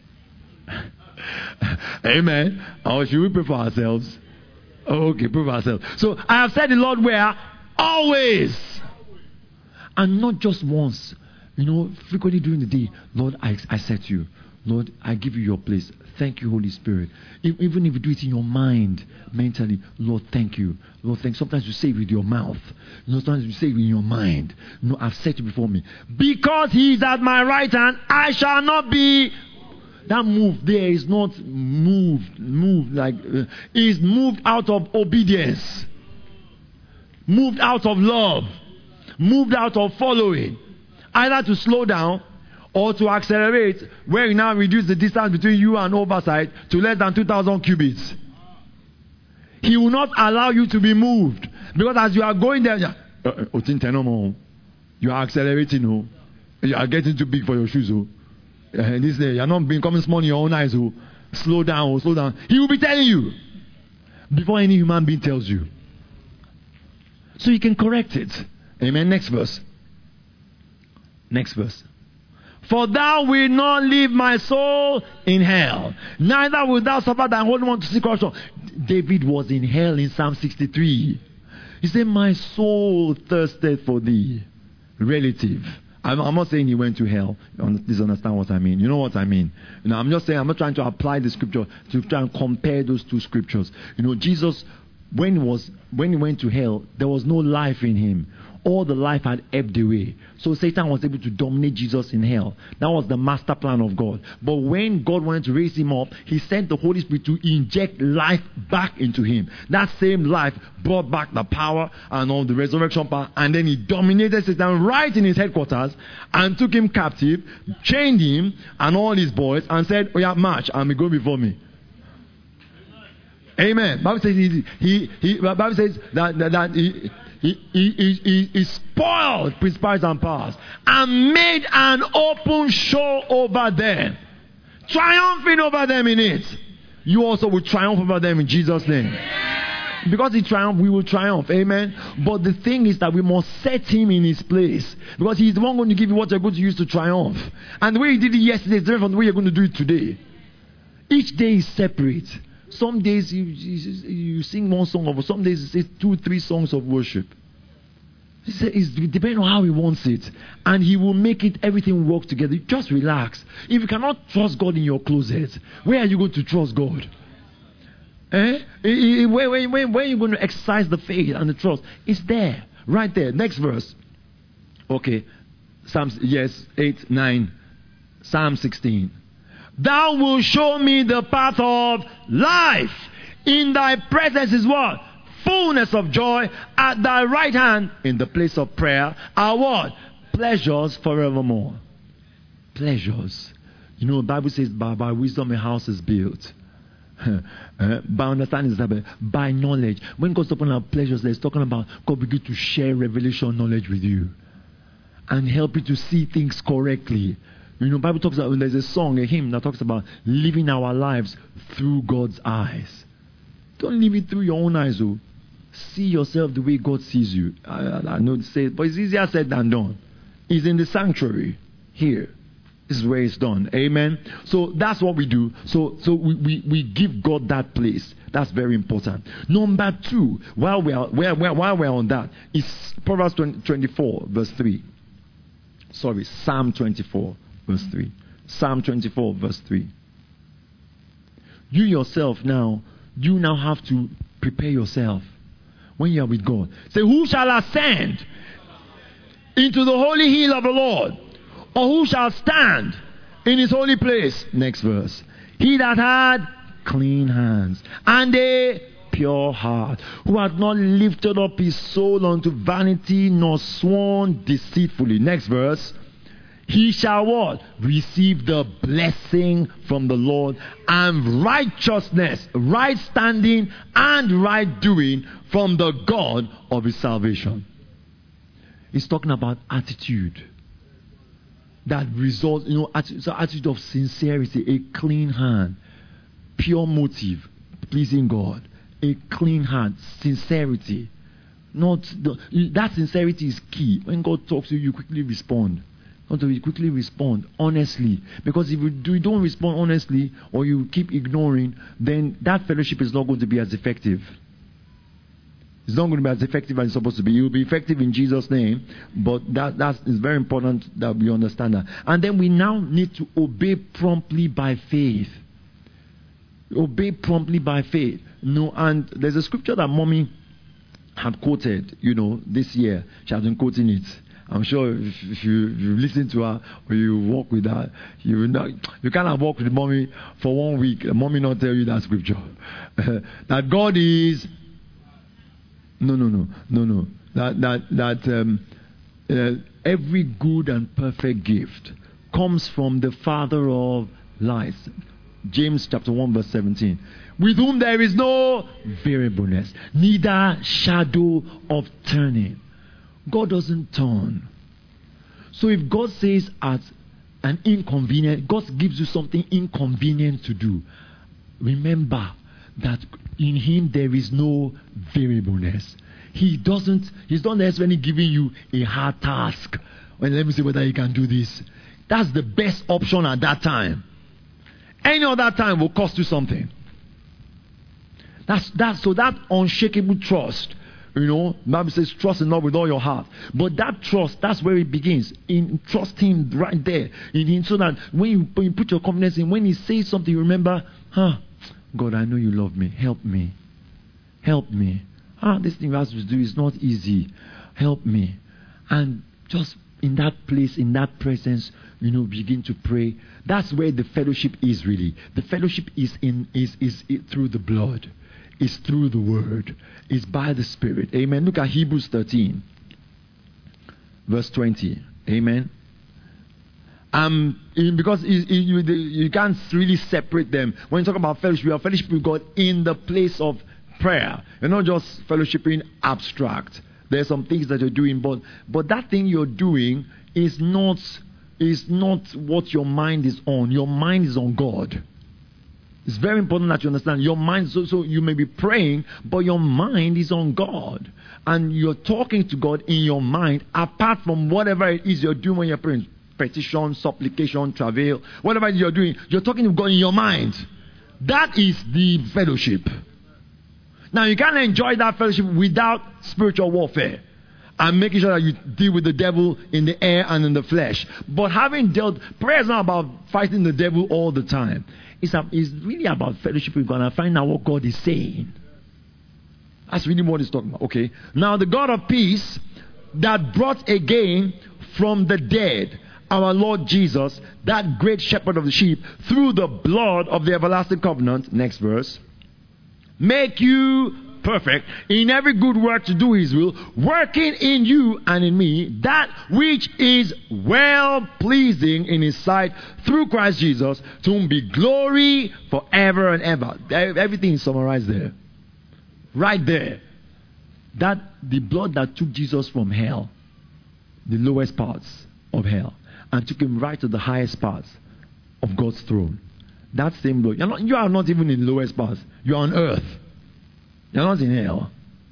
Amen. Or should we pray for ourselves? Okay, pray for ourselves. So I have said the Lord where always. And not just once, you know, frequently during the day. Lord, I, I said to you, Lord, I give you your place. Thank you, Holy Spirit. If, even if you do it in your mind, mentally, Lord, thank you. Lord, thank you. Sometimes you say it with your mouth. You know, sometimes you say it in your mind. You know, I've said it before me. Because He is at my right hand, I shall not be. That move there is not moved, moved like, uh, is moved out of obedience. Moved out of love. Moved out of following, either to slow down or to accelerate, where you now reduce the distance between you and oversight to less than two thousand cubits. He will not allow you to be moved, because as you are going there, you are accelerating, you are getting too big for your shoes. And this day, you are not becoming small in your own eyes. Slow down, slow down. He will be telling you before any human being tells you, so you can correct it. Amen. Next verse. Next verse. For thou wilt not leave my soul in hell, neither wilt thou suffer thy Holy One to see corruption. David was in hell in Psalm sixty-three. He said, my soul thirsted for thee. Relative. I'm, I'm not saying he went to hell. Please understand what I mean. You know what I mean. You know, I'm just saying, I'm not trying to apply the scripture to try and compare those two scriptures. You know, Jesus, when he was when he went to hell, there was no life in him. All the life had ebbed away. So Satan was able to dominate Jesus in hell. That was the master plan of God. But when God wanted to raise him up, He sent the Holy Spirit to inject life back into him. That same life brought back the power and all the resurrection power. And then He dominated Satan right in his headquarters and took him captive, chained him and all his boys and said, oh yeah, march and go before me. Amen. Bible says he, he, he Bible says that, that, that he, He, he, he, he spoiled principalities and powers and made an open show over them, triumphing over them in it. You also will triumph over them in Jesus' name. Because He triumphed, we will triumph. Amen. But the thing is that we must set Him in His place, because He is the one going to give you what you're going to use to triumph. And the way He did it yesterday is different from the way you're going to do it today. Each day is separate. Some days you, you, you sing one song of, some days you say two, three songs of worship. It's depending on how he wants it. And he will make it, everything work together. Just relax. If you cannot trust God in your closet, where are you going to trust God? Eh? Where, where, where, where are you going to exercise the faith and the trust? It's there. Right there. Next verse. Okay. Psalms, yes, eight, nine. Psalm sixteen. Thou wilt show me the path of life. In thy presence is what? Fullness of joy. At thy right hand, in the place of prayer, are what? Pleasures forevermore. Pleasures. You know, the Bible says, by, by wisdom a house is built. uh, by understanding is by knowledge. When God's talking about pleasures, He's talking about God begin to share revelation knowledge with you and help you to see things correctly. You know, Bible talks about, there's a song, a hymn that talks about living our lives through God's eyes. Don't live it through your own eyes, oh. See yourself the way God sees you. I, I, I know to say it, but it's easier said than done. It's in the sanctuary here. This is where it's done. Amen. So that's what we do. So so we, we, we give God that place. That's very important. Number two, while we are while, while we're on that, is Proverbs twenty-four, verse three. Sorry, Psalm twenty-four, verse three. Psalm twenty-four, verse three. You yourself now, you now have to prepare yourself when you are with God. Say, who shall ascend into the holy hill of the Lord? Or who shall stand in his holy place? Next verse. He that had clean hands and a pure heart, who had not lifted up his soul unto vanity, nor sworn deceitfully. Next verse. He shall what? Receive the blessing from the Lord, and righteousness, right standing and right doing from the God of his salvation. He's talking about attitude. That results, you know, attitude, so attitude of sincerity, a clean hand, pure motive, pleasing God, a clean heart, sincerity. Not the, that sincerity is key. When God talks to you, you quickly respond. Not to quickly respond honestly, because if you, do, you don't respond honestly or you keep ignoring, then that fellowship is not going to be as effective. It's not going to be as effective as it's supposed to be. It will be effective in Jesus' name, but that that's it's very important that we understand that. And then we now need to obey promptly by faith. Obey promptly by faith. No, and there's a scripture that Mommy had quoted, you know, this year. She has been quoting it. I'm sure if, if you, if you listen to her or you walk with her, you will not, you cannot walk with Mommy for one week. Mommy not tell you that scripture. That God is. No, no, no, no, no. That that that um, uh, every good and perfect gift comes from the Father of lights. James chapter one verse seventeen. With whom there is no variableness, neither shadow of turning. God doesn't turn. So if God says at an inconvenient, God gives you something inconvenient to do, remember that in him there is no variableness. He doesn't, he's not necessarily giving you a hard task. Well, let me see whether you can do this. That's the best option at that time. Any other time will cost you something. That's that. So that unshakable trust, you know, the Bible says trust in God with all your heart. But that trust, that's where it begins. In trust Him right there in Him, so that when you, when you put your confidence in, when He says something, you remember, huh, God, I know you love me. Help me. Help me. Ah, this thing you asked me to do is not easy. Help me. And just in that place, in that presence, you know, begin to pray. That's where the fellowship is really. The fellowship is in is is, is through the blood. It's through the word. It's by the Spirit. Amen. Look at Hebrews thirteen, verse twenty. Amen. Um, because you, you, you can't really separate them. When you talk about fellowship, you are fellowship with God in the place of prayer. You're not just fellowshipping abstract. There's some things that you're doing, but but that thing you're doing is not is not what your mind is on. Your mind is on God. It's very important that you understand your mind. So, so you may be praying, but your mind is on God, and you're talking to God in your mind. Apart from whatever it is you're doing when you're praying, petition, supplication, travail, whatever you're doing, you're talking to God in your mind. That is the fellowship. Now, you can't enjoy that fellowship without spiritual warfare and making sure that you deal with the devil in the air and in the flesh. But having dealt, prayer is not about fighting the devil all the time. It's, a, it's really about fellowship with God and finding out what God is saying. That's really what he's talking about. Okay. Now, the God of peace that brought again from the dead our Lord Jesus, that great shepherd of the sheep, through the blood of the everlasting covenant, next verse, make you perfect in every good work to do his will, working in you and in me that which is well pleasing in his sight, through Christ Jesus, to whom be glory forever and ever. Everything is summarized there. Right there. That the blood that took Jesus from hell, the lowest parts of hell, and took him right to the highest parts of God's throne. That same blood. You're not, you are not even in the lowest parts. You're on earth. You're not in hell.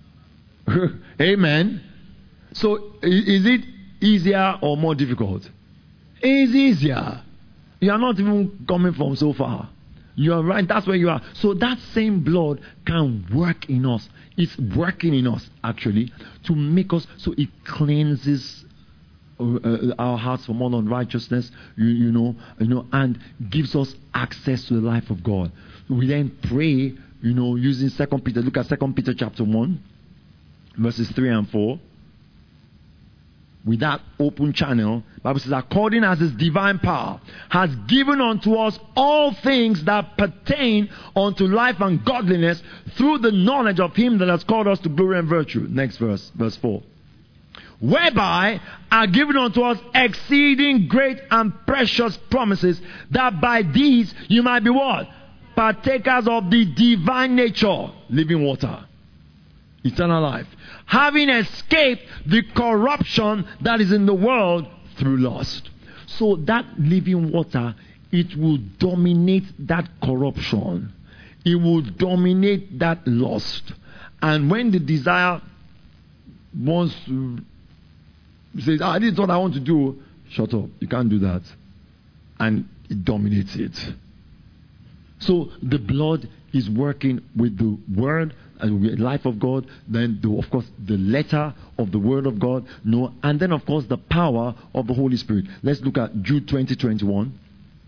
Amen. So, is it easier or more difficult? It's easier. You are not even coming from so far. You are right. That's where you are. So that same blood can work in us. It's working in us, actually, to make us, so it cleanses Uh, our hearts from all unrighteousness, you, you know, you know, and gives us access to the life of God. We then pray, you know, using Second Peter. Look at Second Peter chapter one, verses three and four. With that open channel, the Bible says, according as his divine power has given unto us all things that pertain unto life and godliness, through the knowledge of him that has called us to glory and virtue. Next verse, verse four. Whereby are given unto us exceeding great and precious promises, that by these you might be what? Partakers of the divine nature, living water, eternal life, having escaped the corruption that is in the world through lust. So that living water, it will dominate that corruption. It will dominate that lust. And when the desire wants to says, ah, this is what I want to do. Shut up. You can't do that. And it dominates it. So the blood is working with the word and with the life of God. Then, the, of course, the letter of the word of God. No, and then, of course, the power of the Holy Spirit. Let's look at Jude twenty twenty-one.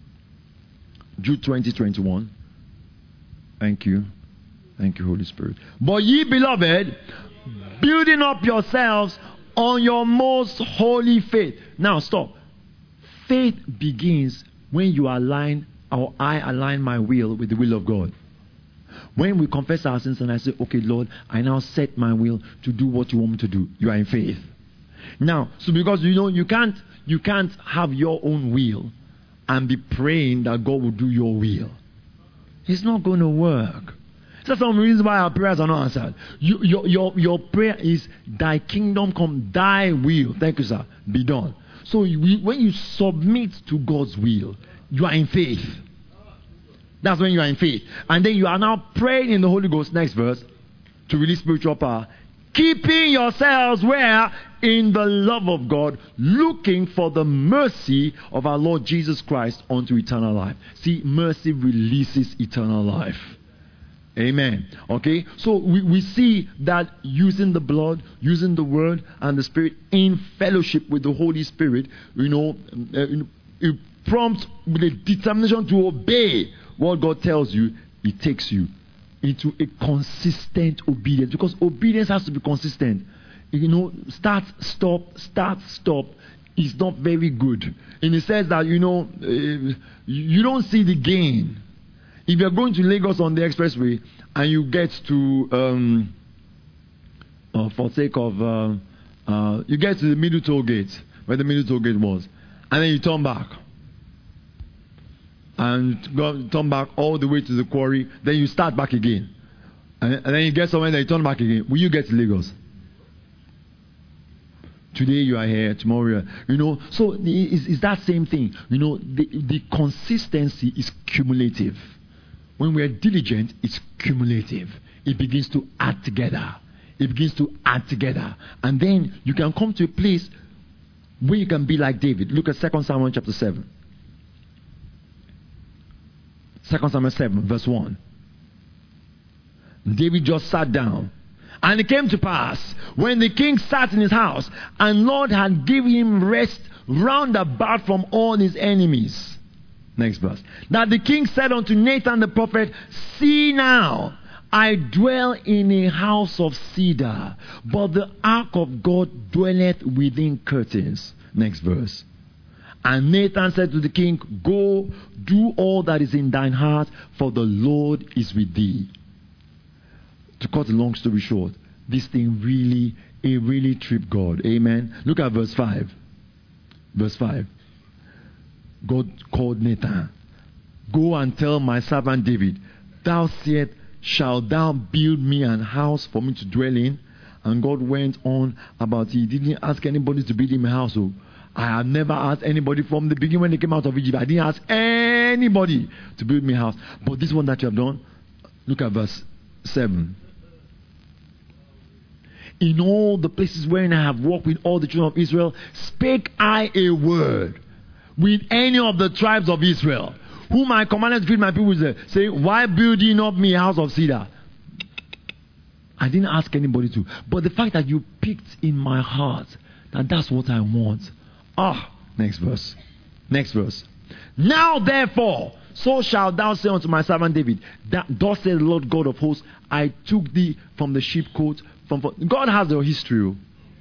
Jude twenty twenty-one. Thank you. Thank you, Holy Spirit. But ye, beloved, building up yourselves on your most holy faith. Now stop. Faith begins when you align, or I align my will with the will of God. When we confess our sins and I say, okay, Lord, I now set my will to do what you want me to do. You are in faith. Now, so because you know you can't you can't have your own will and be praying that God will do your will. It's not going to work. That's some reasons why our prayers are not answered. You, your, your, your prayer is, thy kingdom come, thy will, thank you sir, be done. So you, when you submit to God's will, you are in faith. That's when you are in faith. And then you are now praying in the Holy Ghost, next verse, to release spiritual power. Keeping yourselves where? In the love of God, looking for the mercy of our Lord Jesus Christ unto eternal life. See, mercy releases eternal life. Amen. Okay, so we, we see that using the blood, using the word and the Spirit in fellowship with the Holy Spirit, you know, uh, it prompts with a determination to obey what God tells you. It takes you into a consistent obedience, because obedience has to be consistent. You know, start, stop, start, stop is not very good. In the sense that, you know, uh, you don't see the gain. If you're going to Lagos on the expressway and you get to, um, uh, for sake of, uh, uh, you get to the middle toll gate, where the middle toll gate was, and then you turn back. And go, turn back all the way to the quarry, then you start back again. And, and then you get somewhere, then you turn back again. Will you get to Lagos? Today you are here, tomorrow you are, you know. So it's, it's that same thing. You know, the, the consistency is cumulative. When we are diligent, it's cumulative. It begins to add together. It begins to add together. And then you can come to a place where you can be like David. Look at Second Samuel chapter seven. Second Samuel seven, verse one. David just sat down. And it came to pass, when the king sat in his house, and Lord had given him rest round about from all his enemies. Next verse. That the king said unto Nathan the prophet, See now, I dwell in a house of cedar, but the ark of God dwelleth within curtains. Next verse. And Nathan said to the king, Go, do all that is in thine heart, for the Lord is with thee. To cut a long story short, this thing really, it really tripped God. Amen. Look at verse five. Verse five. God called Nathan. Go and tell my servant David, Thou sayest, shalt thou build me an house for me to dwell in? And God went on about it. He didn't ask anybody to build him a house. So I have never asked anybody from the beginning when they came out of Egypt. I didn't ask anybody to build me a house. But this one that you have done, look at verse seven. In all the places wherein I have walked with all the children of Israel, spake I a word with any of the tribes of Israel, whom I commanded to feed my people, saying, Why build ye not me a house of cedar? I didn't ask anybody to. But the fact that you picked in my heart that that's what I want. Ah, next verse. Next verse. Now therefore, so shalt thou say unto my servant David, that thus says the Lord God of hosts, I took thee from the sheepcote. From, God has your history.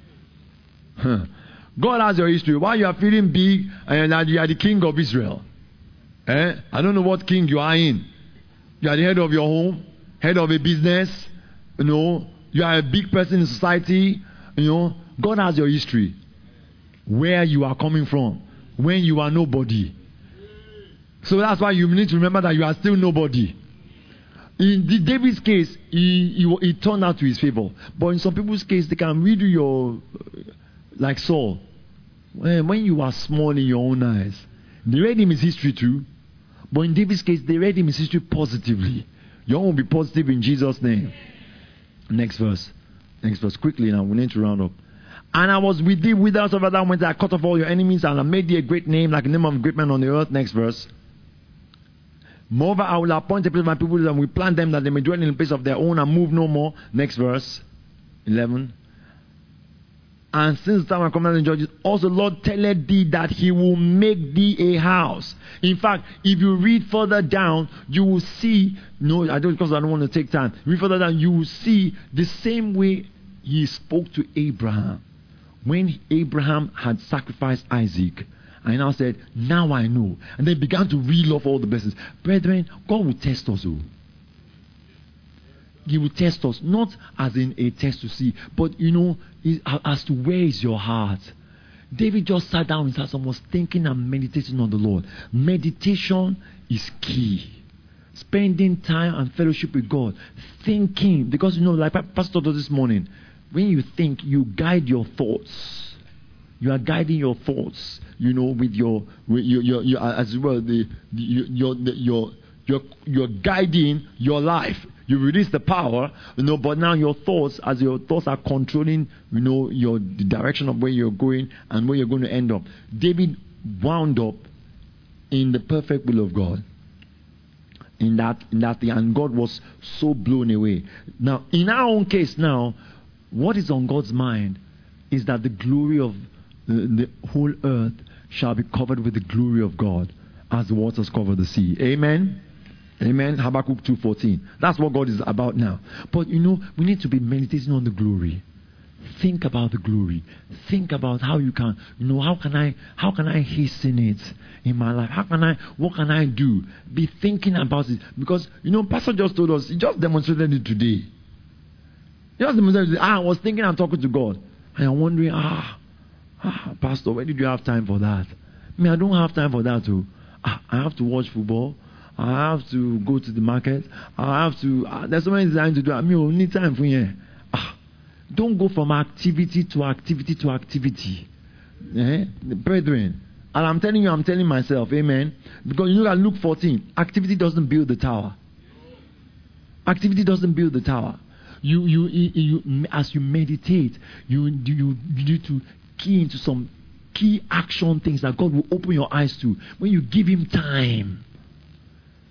Huh. God has your history. Why you are feeling big and you are the king of Israel? Eh? I don't know what king you are in. You are the head of your home, head of a business. You know, you are a big person in society. You know, God has your history. Where you are coming from, when you are nobody. So that's why you need to remember that you are still nobody. In the David's case, he, he, he turned out to his favor. But in some people's case, they can redo your, like Saul. When you are small in your own eyes, they read him his history too. But in David's case, they read him his history positively. Your own will be positive in Jesus' name. Next verse. Next verse. Quickly now, we need to round up. And I was with thee whithersoever thou went, I cut off all your enemies, and I made thee a great name, like the name of a great man on the earth. Next verse. Moreover, I will appoint a place of my people, and will plant them that they may dwell in the place of their own and move no more. Next verse. eleven. And since the time I commanded the judges, also the Lord telleth thee that he will make thee a house. In fact, if you read further down, you will see, no, I don't, because I don't want to take time. Read further down, you will see the same way he spoke to Abraham. When Abraham had sacrificed Isaac, and now said, now I know. And they began to reel off all the blessings. Brethren, God will test us all. He will test us, not as in a test to see, but you know, as to where is your heart. David just sat down in his house and was thinking and meditating on the Lord. Meditation is key. Spending time and fellowship with God. Thinking, because you know, like Pastor told us this morning, when you think, you guide your thoughts. You are guiding your thoughts, you know, with your, with your, your, your as well, the, the your, the, your, your, you're guiding your life. You release the power, you know, but now your thoughts, as your thoughts are controlling, you know, your the direction of where you're going and where you're going to end up. David wound up in the perfect will of God. In that, in that thing, and God was so blown away. Now, in our own case now, what is on God's mind is that the glory of the, the whole earth shall be covered with the glory of God as the waters cover the sea. Amen? Amen. Habakkuk two fourteen. That's what God is about now. But you know, we need to be meditating on the glory. Think about the glory. Think about how you can, you know, how can I, how can I hasten it in my life? How can I, what can I do? Be thinking about it. Because, you know, Pastor just told us, he just demonstrated it today. He just demonstrated it. Ah, I was thinking and talking to God. And I'm wondering, ah, ah, Pastor, when did you have time for that? I mean, I don't have time for that too. Ah, I have to watch football. I have to go to the market. I have to, ah, there's so many things I need to do. I mean, we need time for you. Ah, don't go from activity to activity to activity. Eh? Brethren, and I'm telling you, I'm telling myself, amen. Because you look at Luke fourteen, activity doesn't build the tower. Activity doesn't build the tower. You, you, you, you as you meditate, you, you, you need to key into some key action things that God will open your eyes to when you give Him time.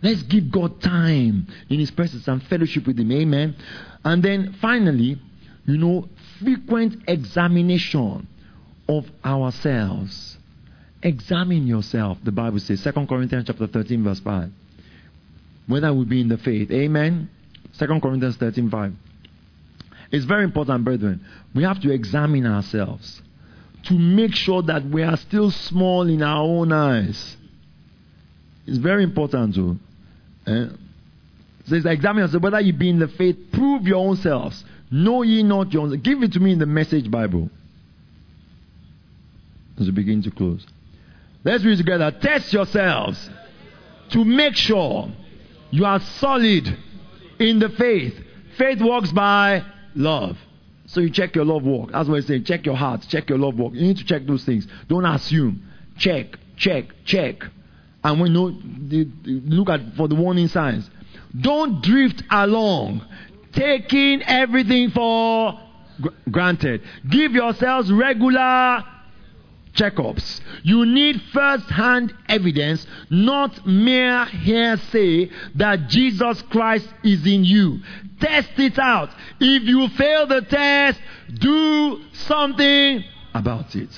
Let's give God time in His presence and fellowship with Him. Amen. And then finally, you know, frequent examination of ourselves. Examine yourself, the Bible says, Second Corinthians chapter thirteen, verse five. Whether we be in the faith. Amen. Second Corinthians thirteen, five. It's very important, brethren. We have to examine ourselves to make sure that we are still small in our own eyes. It's very important too. Eh? So it's examine yourself, whether you be in the faith, prove your own selves. Know ye not your own. Give it to me in the Message Bible. As we begin to close. Let's read together. Test yourselves to make sure you are solid in the faith. Faith works by love. So you check your love walk. That's what I say. Check your heart. Check your love walk. You need to check those things. Don't assume. Check, check, check. And when you know, look at for the warning signs. Don't drift along, taking everything for granted. Give yourselves regular checkups. You need first-hand evidence, not mere hearsay, that Jesus Christ is in you. Test it out. If you fail the test, do something about it.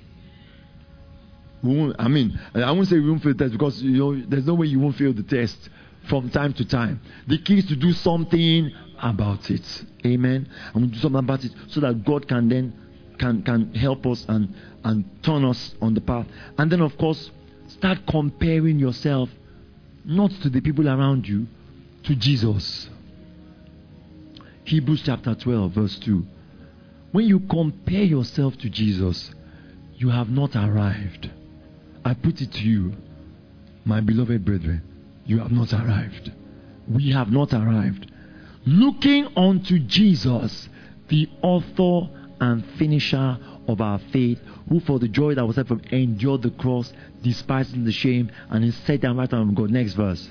We won't, I mean, I won't say we won't fail the test because you know there's no way you won't fail the test from time to time. The key is to do something about it. Amen. And we do something about it so that God can then can can help us and and turn us on the path. And then of course, start comparing yourself not to the people around you, to Jesus. Hebrews chapter twelve, verse two. When you compare yourself to Jesus, you have not arrived. I put it to you, my beloved brethren, you have not arrived. We have not arrived. Looking unto Jesus, the author and finisher of our faith, who for the joy that was set for him endured the cross, despising the shame, and is set down right hand of God. Next verse.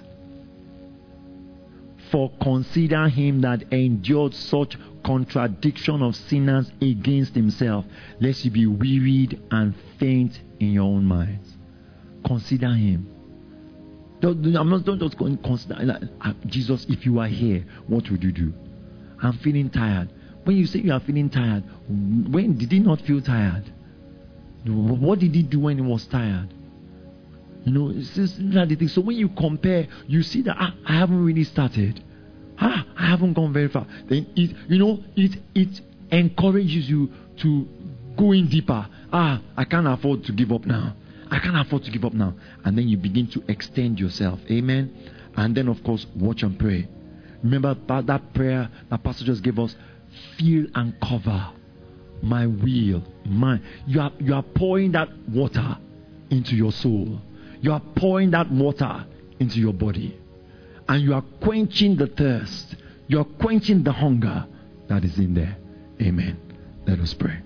For consider him that endured such contradiction of sinners against himself, lest you be wearied and faint in your own minds. Consider him. Don't, I'm not don't just consider like, uh, Jesus. If you are here, what would you do? I'm feeling tired. When you say you are feeling tired, when did he not feel tired? What did he do when he was tired? You know, it's just not the thing. So when you compare, you see that ah, I haven't really started. Ah, I haven't gone very far. Then it, you know, it it encourages you to go in deeper. Ah, I can't afford to give up now. I can't afford to give up now. And then you begin to extend yourself. Amen. And then of course, watch and pray. Remember that prayer that Pastor just gave us. Fill and cover my will, my. You are you are pouring that water into your soul. You are pouring that water into your body. And you are quenching the thirst. You are quenching the hunger that is in there. Amen. Let us pray.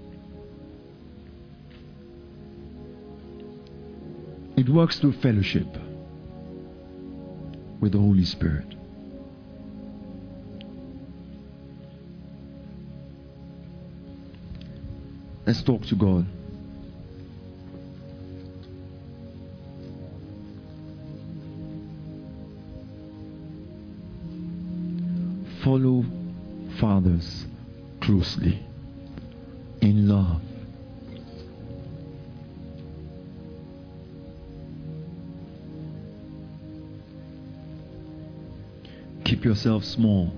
It works through fellowship with the Holy Spirit. Let's talk to God. Follow fathers closely in love. Keep yourself small.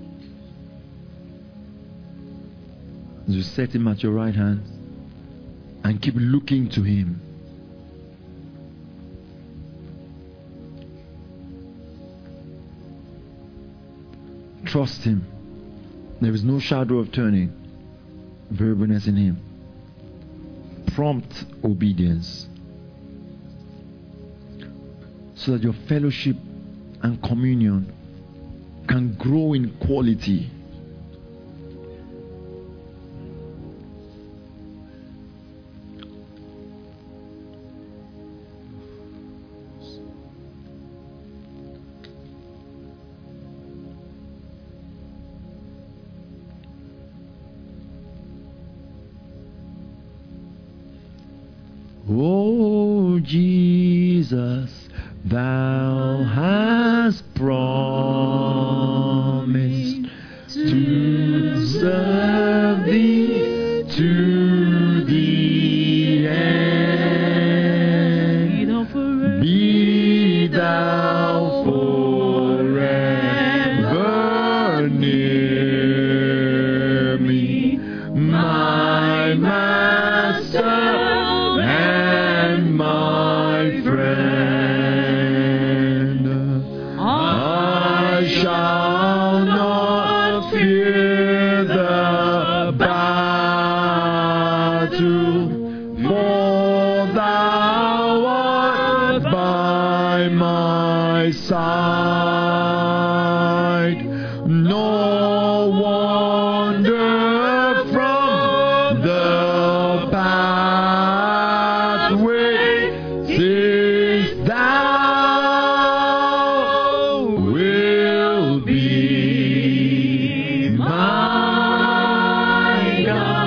As you set him at your right hand and keep looking to him. Trust him. There is no shadow of turning. Variableness in him. Prompt obedience. So that your fellowship and communion can grow in quality. Oh, Jesus, thou hast by my side. No wonder from the pathway since thou will be my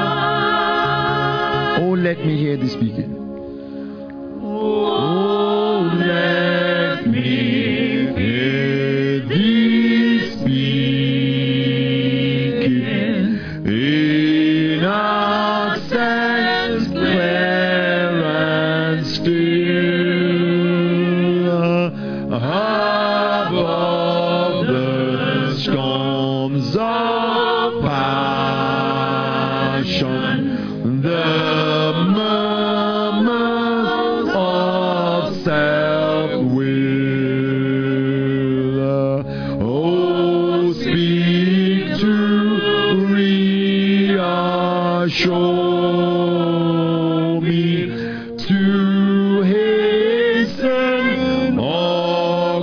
God. Oh, let me hear this speaking. Oh, let me hear thee speaking in accents clear and still above the storms of passion, the murmurs of self-will. Oh, speak to reassure me, to hasten or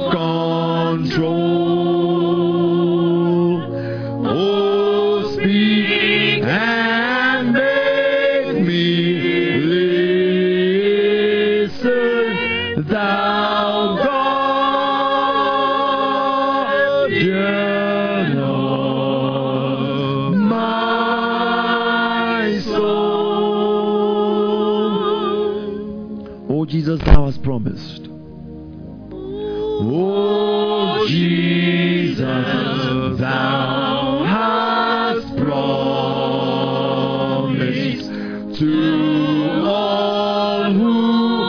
control. Oh, speak and make me listen, thou guardian of my soul. Oh, Jesus, thou hast promised. Oh, Jesus, thou hast promised to all who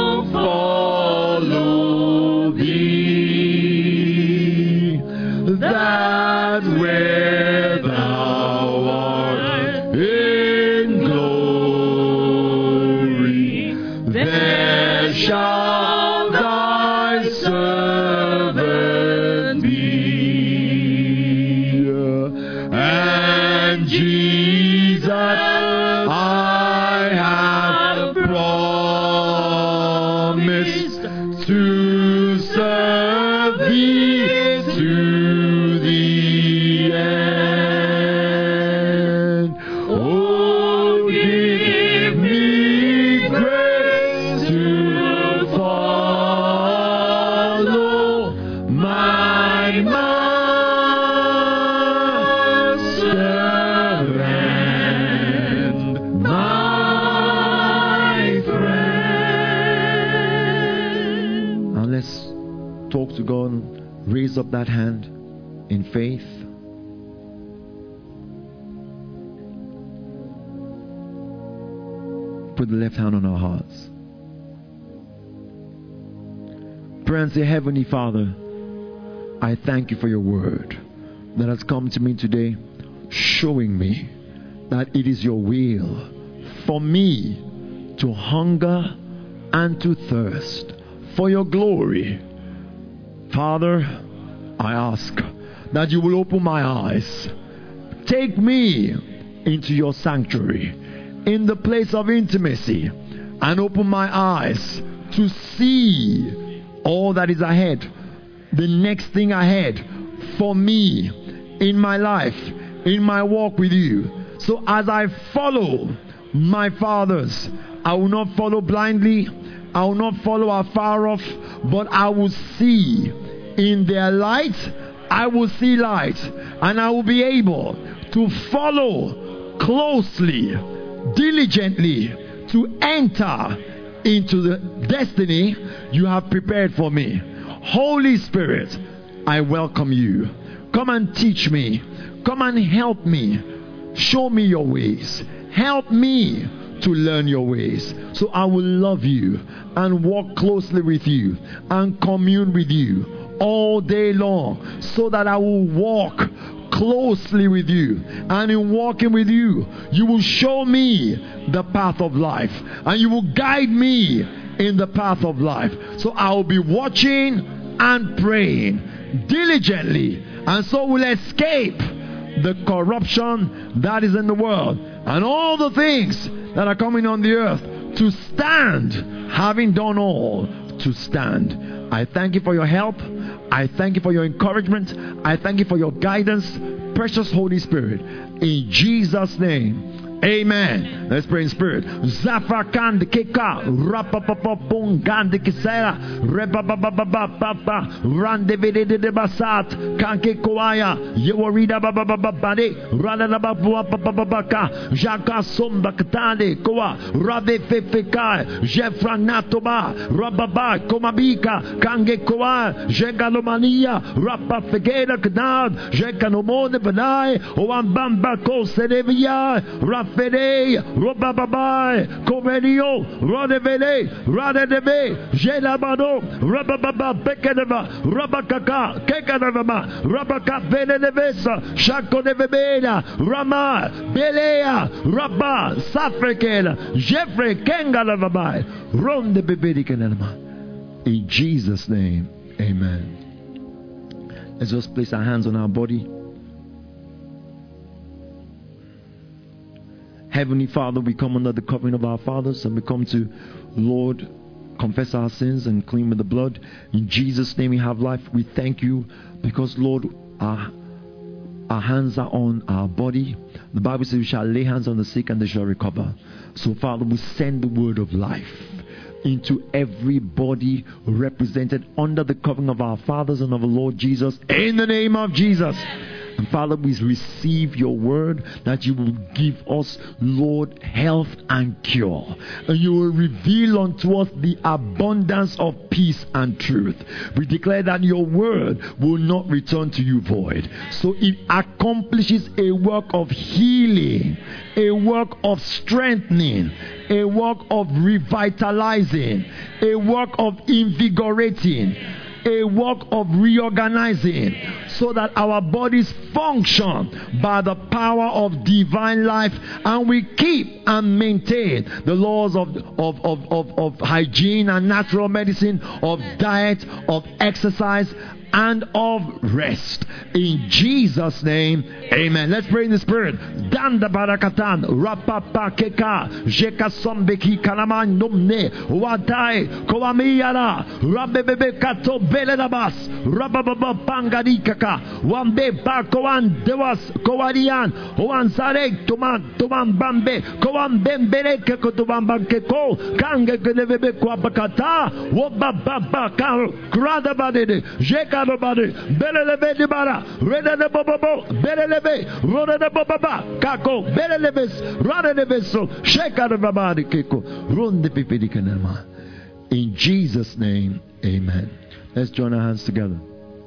follow thee, that where thou art in glory, there shall thy servant be. And Jesus, I have promised to serve thee to the end. Oh, give me grace to follow my Master and my friend. Now let's talk to God and raise up that hand in faith. Put the left hand on our hearts. Pray and say, Heavenly Father, I thank you for your word that has come to me today, showing me that it is your will for me to hunger and to thirst for your glory. Father, I ask that you will open my eyes. Take me into your sanctuary, in the place of intimacy, and open my eyes to see all that is ahead, the next thing ahead for me in my life, in my walk with you. So as I follow my fathers, I will not follow blindly, I will not follow afar off, but I will see in their light, I will see light, and I will be able to follow closely, diligently, to enter into the destiny you have prepared for me. Holy Spirit, I welcome you. Come and teach me. Come and help me. Show me your ways. Help me to learn your ways, so I will love you and walk closely with you and commune with you all day long, so that I will walk closely with you, and in walking with you, you will show me the path of life, and you will guide me in the path of life. So I will be watching and praying diligently, and so will escape the corruption that is in the world and all the things that are coming on the earth to stand, having done all, to stand. I thank you for your help. I thank you for your encouragement. I thank you for your guidance, precious Holy Spirit. In Jesus' name, amen. Let's pray in spirit. Zafakan de keka rapapapapung gande kisera rebabababababa rande vede de basat kanke koaya yewarida babababade rada babababaka jaka somba katande koa rabe fefeka jefranatoba rababa komabika kange koa jegalomania rapafegeda knad jekanomone banai oambamba kosedevia Fede, Robababai, Comedio, Rodevele, Radebe, Jelabado, Rabababa, Bekaneva, Rabakaka, Kekanava, Rabaka, Venevesa, Shako de Vebena, Rama, Belea, Rabba, Safrekel, Jeffrey, Kengalavabai, Ron de Bebedikanema. In Jesus' name, amen. Let's just place our hands on our body. Heavenly Father, we come under the covering of our fathers and we come to, Lord, confess our sins and clean with the blood. In Jesus' name we have life. We thank you because, Lord, our, our hands are on our body. The Bible says we shall lay hands on the sick and they shall recover. So, Father, we send the word of life into every body represented under the covering of our fathers and of the Lord Jesus. In the name of Jesus. And Father, we receive your word that you will give us, Lord, health and cure. And you will reveal unto us the abundance of peace and truth. We declare that your word will not return to you void. So it accomplishes a work of healing, a work of strengthening, a work of revitalizing, a work of invigorating, a work of reorganizing, so that our bodies function by the power of divine life, and we keep and maintain the laws of, of, of, of, of hygiene and natural medicine, of diet, of exercise, and of rest. In Jesus' name, amen. Let's pray in the spirit. Danda barakatan rapapa keka jeka sombeki kalaman numne wadai koamiyara rabebebe kato beledabas rabababa pangadi kaka wambe bakoan dewas koarian oan sare tuman tuman bambe koan bembere keko tuman bankeko kange kelebebe kwabakata wababa kar krada badede jeka bade belelebe de bara reda de bobo belelebe roda de baba kako belelebe rada de beso sheka de baba de keko ronde pipedi kanama. In Jesus' name, amen. Let's join our hands together.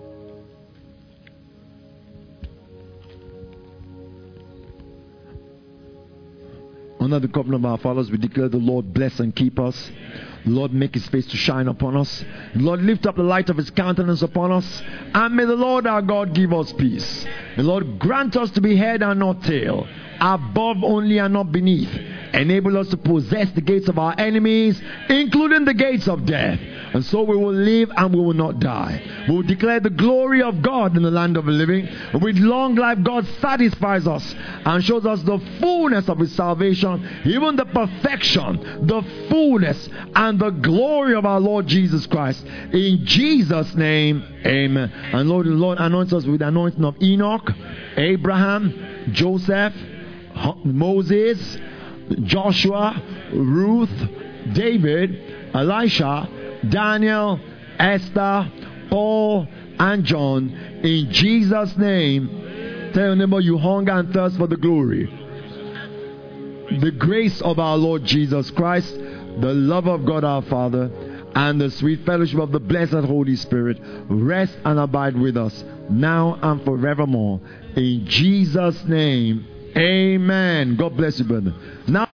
Under the covenant of our fathers, we declare the Lord bless and keep us. Lord, make his face to shine upon us. Lord, lift up the light of his countenance upon us. And may the Lord our God give us peace. The Lord grant us to be head and not tail, above only and not beneath. Enable us to possess the gates of our enemies, including the gates of death. And so we will live and we will not die. We will declare the glory of God in the land of the living. With long life, God satisfies us and shows us the fullness of his salvation, even the perfection, the fullness, and the glory of our Lord Jesus Christ. In Jesus' name, amen. And Lord, the Lord anoints us with the anointing of Enoch, Abraham, Joseph, Moses, Joshua, Ruth, David, Elisha, Daniel, Esther, Paul, and John. In Jesus' name, tell your neighbor, you hunger and thirst for the glory, the grace of our Lord Jesus Christ, the love of God our Father, and the sweet fellowship of the blessed Holy Spirit rest and abide with us now and forevermore. In Jesus' name, amen. God bless you, brother. Now